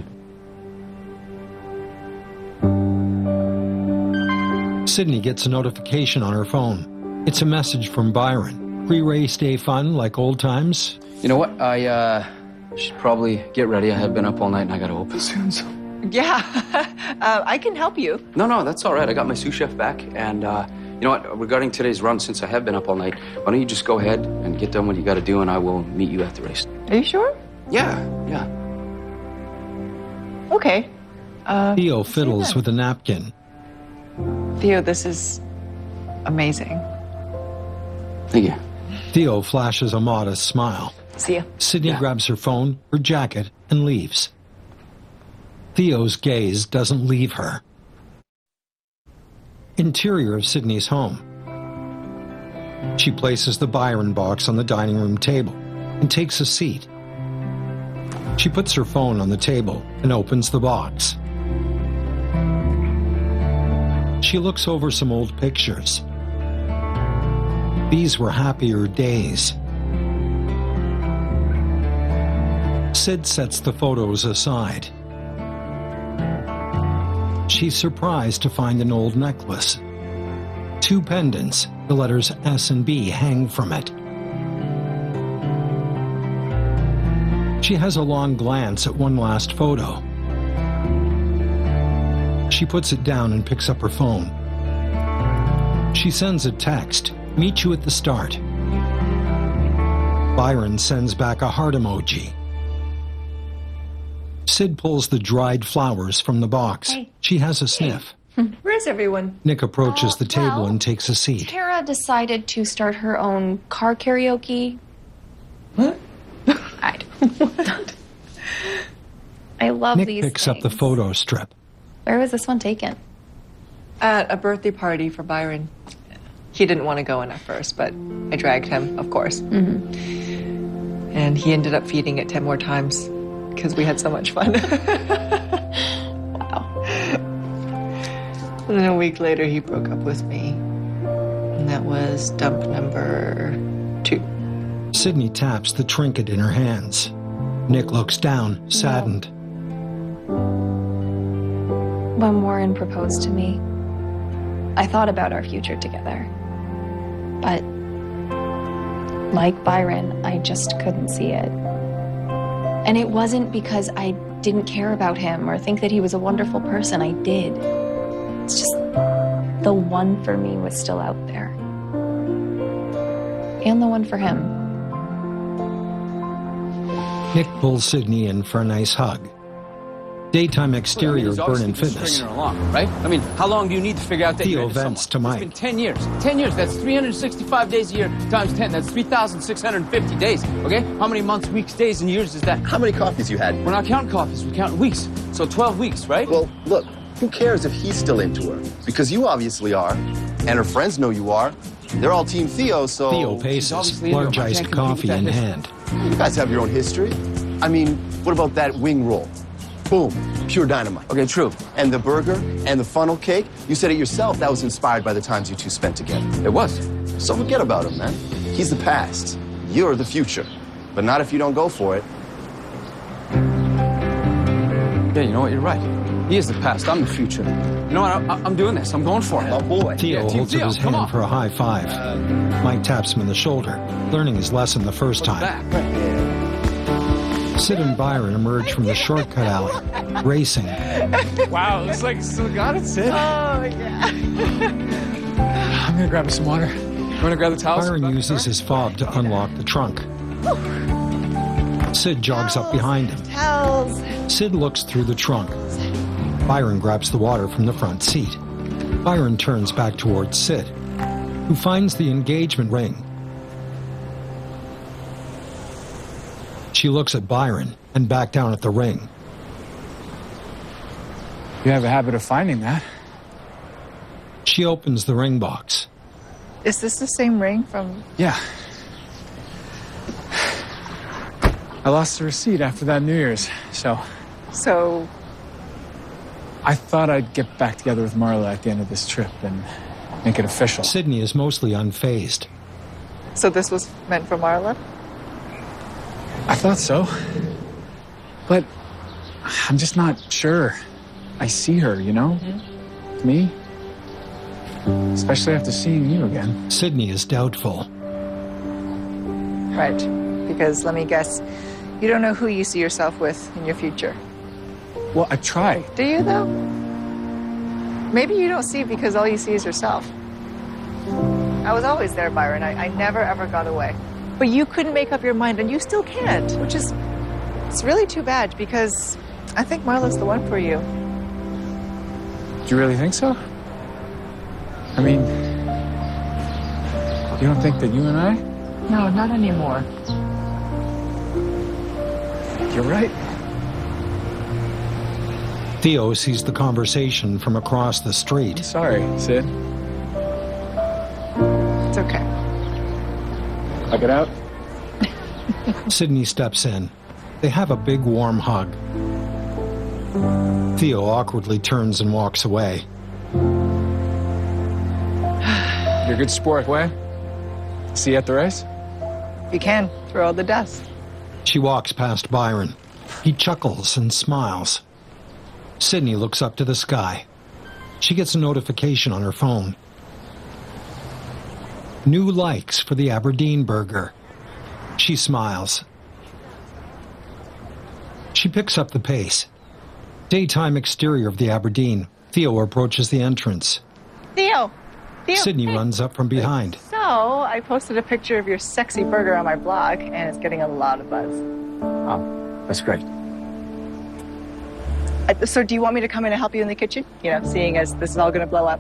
Sydney gets a notification on her phone. It's a message from Byron. Pre-race day fun like old times? You know what? I should probably get ready. I have been up all night and I gotta open soon, so... Yeah, I can help you. No, that's all right. I got my sous chef back. And you know what? Regarding today's run, since I have been up all night, why don't you just go ahead and get done what you gotta do and I will meet you at the race. Are you sure? Yeah. Okay. Theo fiddles with a napkin. Theo, this is amazing. Thank you. Theo flashes a modest smile. See ya. Sydney grabs her phone, her jacket, and leaves. Theo's gaze doesn't leave her. Interior of Sydney's home. She places the Byron box on the dining room table and takes a seat. She puts her phone on the table and opens the box. She looks over some old pictures. These were happier days. Sid sets the photos aside. She's surprised to find an old necklace. 2 pendants, the letters S and B hang from it. She has a long glance at one last photo. She puts it down and picks up her phone. She sends a text, "Meet you at the start." Byron sends back a heart emoji. Sid pulls the dried flowers from the box. Hey. She has a sniff. Where's everyone? Nick approaches the table well, and takes a seat. Tara decided to start her own car karaoke. What? I love Nick these picks up the things. photo strip. Where was this one taken? At a birthday party for Byron. He didn't want to go in at first, but I dragged him, of course. And he ended up feeding it 10 more times because we had so much fun. Wow. And then a week later, he broke up with me. And that was dump number 2. Sydney taps the trinket in her hands. Nick looks down, saddened. When Warren proposed to me, I thought about our future together. But like Byron, I just couldn't see it. And it wasn't because I didn't care about him or think that he was a wonderful person. I did. It's just the one for me was still out there. And the one for him. Nick pulls Sydney in for a nice hug. Daytime exterior Burn Fitness. Stringing her along, right? I mean, how long do you need to figure out that Theo you're into vents someone? to Mike. It's been 10 years. 10 years, that's 365 days a year times 10. That's 3,650 days, okay? How many months, weeks, days, and years is that? How many coffees you had? We're not counting coffees, we're counting weeks. So 12 weeks, right? Well, look, who cares if he's still into her? Because you obviously are, and her friends know you are. They're all Team Theo, so... Theo paces, large iced coffee in hand. You guys have your own history. I mean, what about that wing roll? Boom, pure dynamite. Okay, true. And the burger and the funnel cake, you said it yourself, that was inspired by the times you two spent together. It was. So forget about him, man. He's the past. You're the future. But not if you don't go for it. Yeah, you know what? You're right. He is the past. I'm the future. You know what? I'm doing this. I'm going for it. Oh, boy. Theo holds up his hand for a high five. Mike taps him on the shoulder, learning his lesson the first time. Sid and Byron emerge from the shortcut alley, racing. Wow, looks like still got it, Sid. Oh, yeah. I'm gonna grab me some water. You wanna grab the towels? Byron uses his fob to unlock the trunk. Sid jogs up behind him. Towels. Sid looks through the trunk. Byron grabs the water from the front seat. Byron turns back towards Sid, who finds the engagement ring. She looks at Byron and back down at the ring. You have a habit of finding that. She opens the ring box. Is this the same ring from... Yeah. I lost the receipt after that New Year's, so... So... I thought I'd get back together with Marla at the end of this trip and make it official. Sydney is mostly unfazed. So this was meant for Marla? I thought so. But I'm just not sure. I see her, you know? Mm-hmm. Me? Especially after seeing you again. Sydney is doubtful. Right. Because, let me guess, you don't know who you see yourself with in your future. Well, I try. Do you, though? Maybe you don't see it because all you see is yourself. I was always there, Byron. I never, ever got away. But you couldn't make up your mind, and you still can't, which is... It's really too bad, because I think Marla's the one for you. Do you really think so? I mean, you don't think that you and I? No, not anymore. You're right. Theo sees the conversation from across the street. Sorry, Sid. It's okay. I'll get out. Sydney steps in. They have a big, warm hug. Theo awkwardly turns and walks away. You're a good sport, Way. See you at the race? You can. Throw out the dust. She walks past Byron. He chuckles and smiles. Sydney looks up to the sky. She gets a notification on her phone. New likes for the Aberdeen burger. She smiles. She picks up the pace. Daytime exterior of the Aberdeen. Theo approaches the entrance. Theo! Sydney hey. runs up from behind. So, I posted a picture of your sexy burger on my blog, and it's getting a lot of buzz. Oh, that's great. So do you want me to come in and help you in the kitchen? You know, seeing as this is all going to blow up.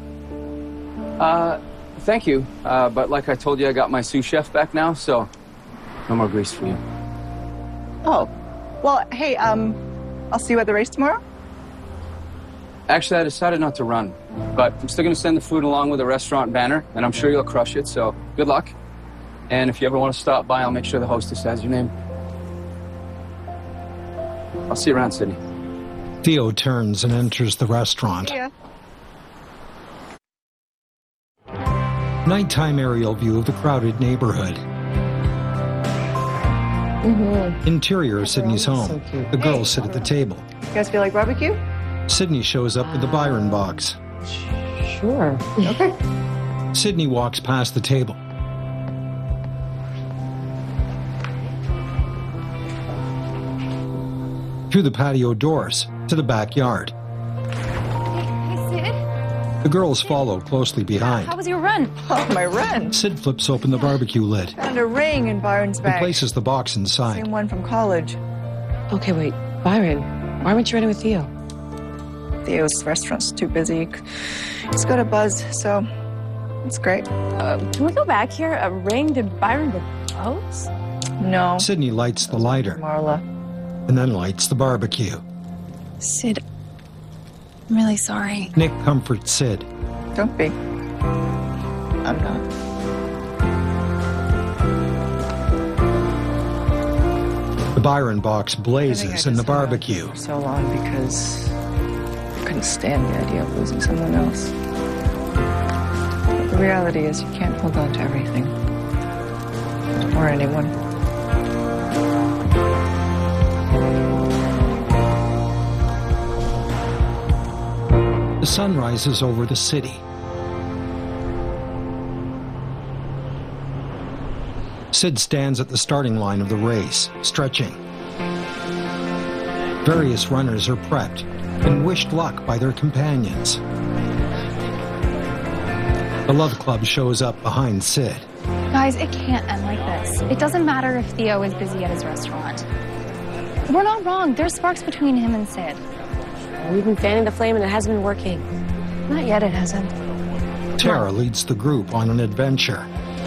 Thank you. But like I told you, I got my sous chef back now, so no more grease for you. Oh. Well, hey, I'll see you at the race tomorrow. Actually, I decided not to run, but I'm still going to send the food along with a restaurant banner, and I'm sure you'll crush it, so good luck. And if you ever want to stop by, I'll make sure the hostess has your name. I'll see you around, Sydney. Theo turns and enters the restaurant. Yeah. Nighttime aerial view of the crowded neighborhood. Interior of Sydney's home. So cute. The girls sit at the table. You guys feel like barbecue? Sydney shows up with the Byron box. Sure. Okay. Sydney walks past the table. Through the patio doors to the backyard. Hey, Sid. The girls follow closely behind. How was your run? Oh, my run. Sid flips open the barbecue lid Found a ring in Byron's and bag. places the box inside. Same one from college. Okay, wait. Byron, why weren't you running with Theo? Theo's restaurant's too busy. He's got a buzz, so it's great. Can we go back here? A ring? Did Byron propose? No. Sydney lights the lighter Marla. and then lights the barbecue. Sid, I'm really sorry. Nick comforts Sid. Don't be. I'm not. The Byron box blazes in the barbecue. For so long because I couldn't stand the idea of losing someone else. But the reality is you can't hold on to everything. Or anyone. The sun rises over the city. Sid stands at the starting line of the race, stretching. Various runners are prepped and wished luck by their companions. The Love Club shows up behind Sid. Guys, it can't end like this. It doesn't matter if Theo is busy at his restaurant. We're not wrong. There's sparks between him and Sid. We've been fanning the flame and it hasn't been working. Not yet, it hasn't. Tara leads the group on an adventure.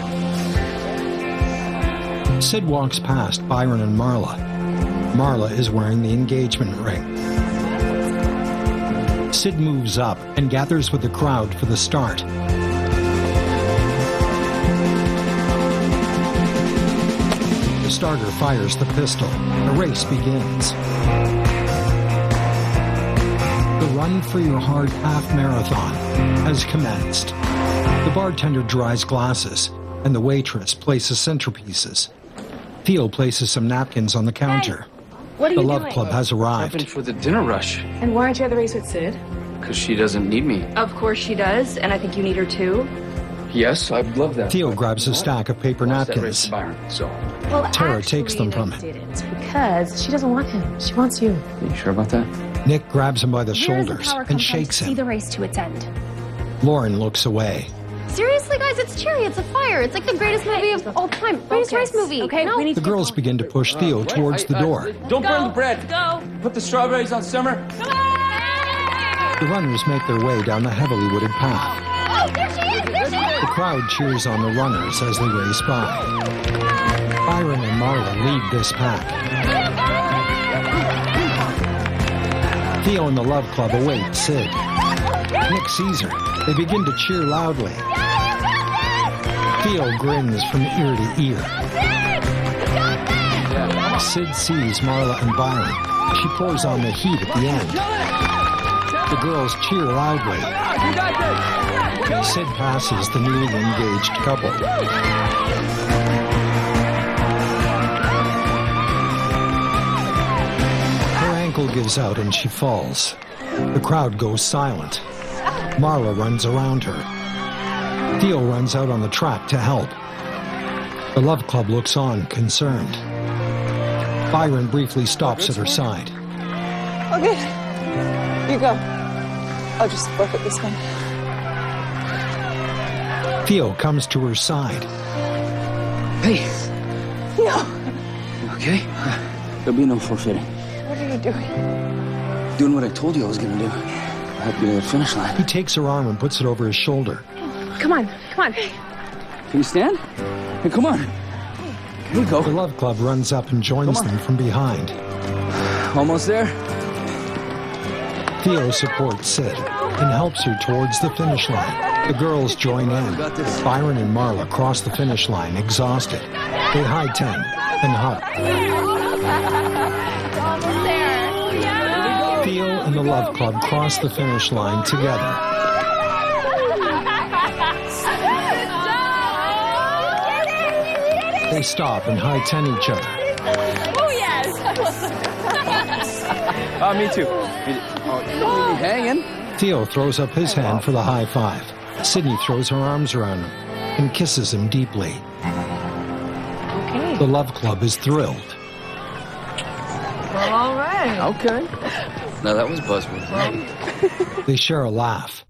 Sid walks past Byron and Marla. Marla is wearing the engagement ring. Sid moves up and gathers with the crowd for the start. The starter fires the pistol. The race begins. The Run for Your Heart half marathon has commenced. The bartender dries glasses, and the waitress places centerpieces. Theo places some napkins on the counter. What are The you Love doing? Club has arrived. Prepping for the dinner rush. And why aren't you at the race with Sid? Because she doesn't need me. Of course she does, and I think you need her too. Yes, I'd love that. Theo grabs a stack of paper Lost that race napkins. to Byron, so. Well, Tara takes them from him. didn't because she doesn't want him. She wants you. Are you sure about that? Nick grabs him by the Where is shoulders power and come from shakes to see him. the race to its end? Lauren looks away. Seriously, guys, it's Chariots of Fire. It's like the greatest movie of all time. Greatest race movie. Okay, no. we need The girls begin to push Theo towards the door. Don't burn the bread. Go. Put the strawberries on simmer. The runners make their way down the heavily wooded path. Oh, there she is! There she is! The crowd cheers on the runners as they race by. Byron and Marla lead this pack. Theo and the Love Club await Sid. Nick sees her. They begin to cheer loudly. Theo grins from ear to ear. Sid sees Marla and Byron. She pours on the heat at the end. The girls cheer loudly. Sid passes the newly engaged couple. Her ankle gives out and she falls. The crowd goes silent. Marla runs around her. Theo runs out on the track to help. The Love Club looks on, concerned. Byron briefly stops at her side. Okay. You go. I'll just work at this one. Theo comes to her side. Hey, No. you okay? There'll be no forfeiting. What are you doing? Doing what I told you I was gonna do. Help you to the finish line. He takes her arm and puts it over his shoulder. Come on, come on. Can you stand? Hey, come on. Here we go. The Love Club runs up and joins them from behind. Almost there. Theo supports Sid and helps her towards the finish line. The girls join in. Byron and Marla cross the finish line, exhausted. They high ten and hug. Almost there. Theo and the Love Club cross the finish line together. They stop and high ten each other. Oh, yes. Me too. Oh, you don't leave me hanging. Theo throws up his hand for the high five. Sydney throws her arms around him and kisses him deeply. Okay. The Love Club is thrilled. All right. Okay. Now that was buzzword. They share a laugh.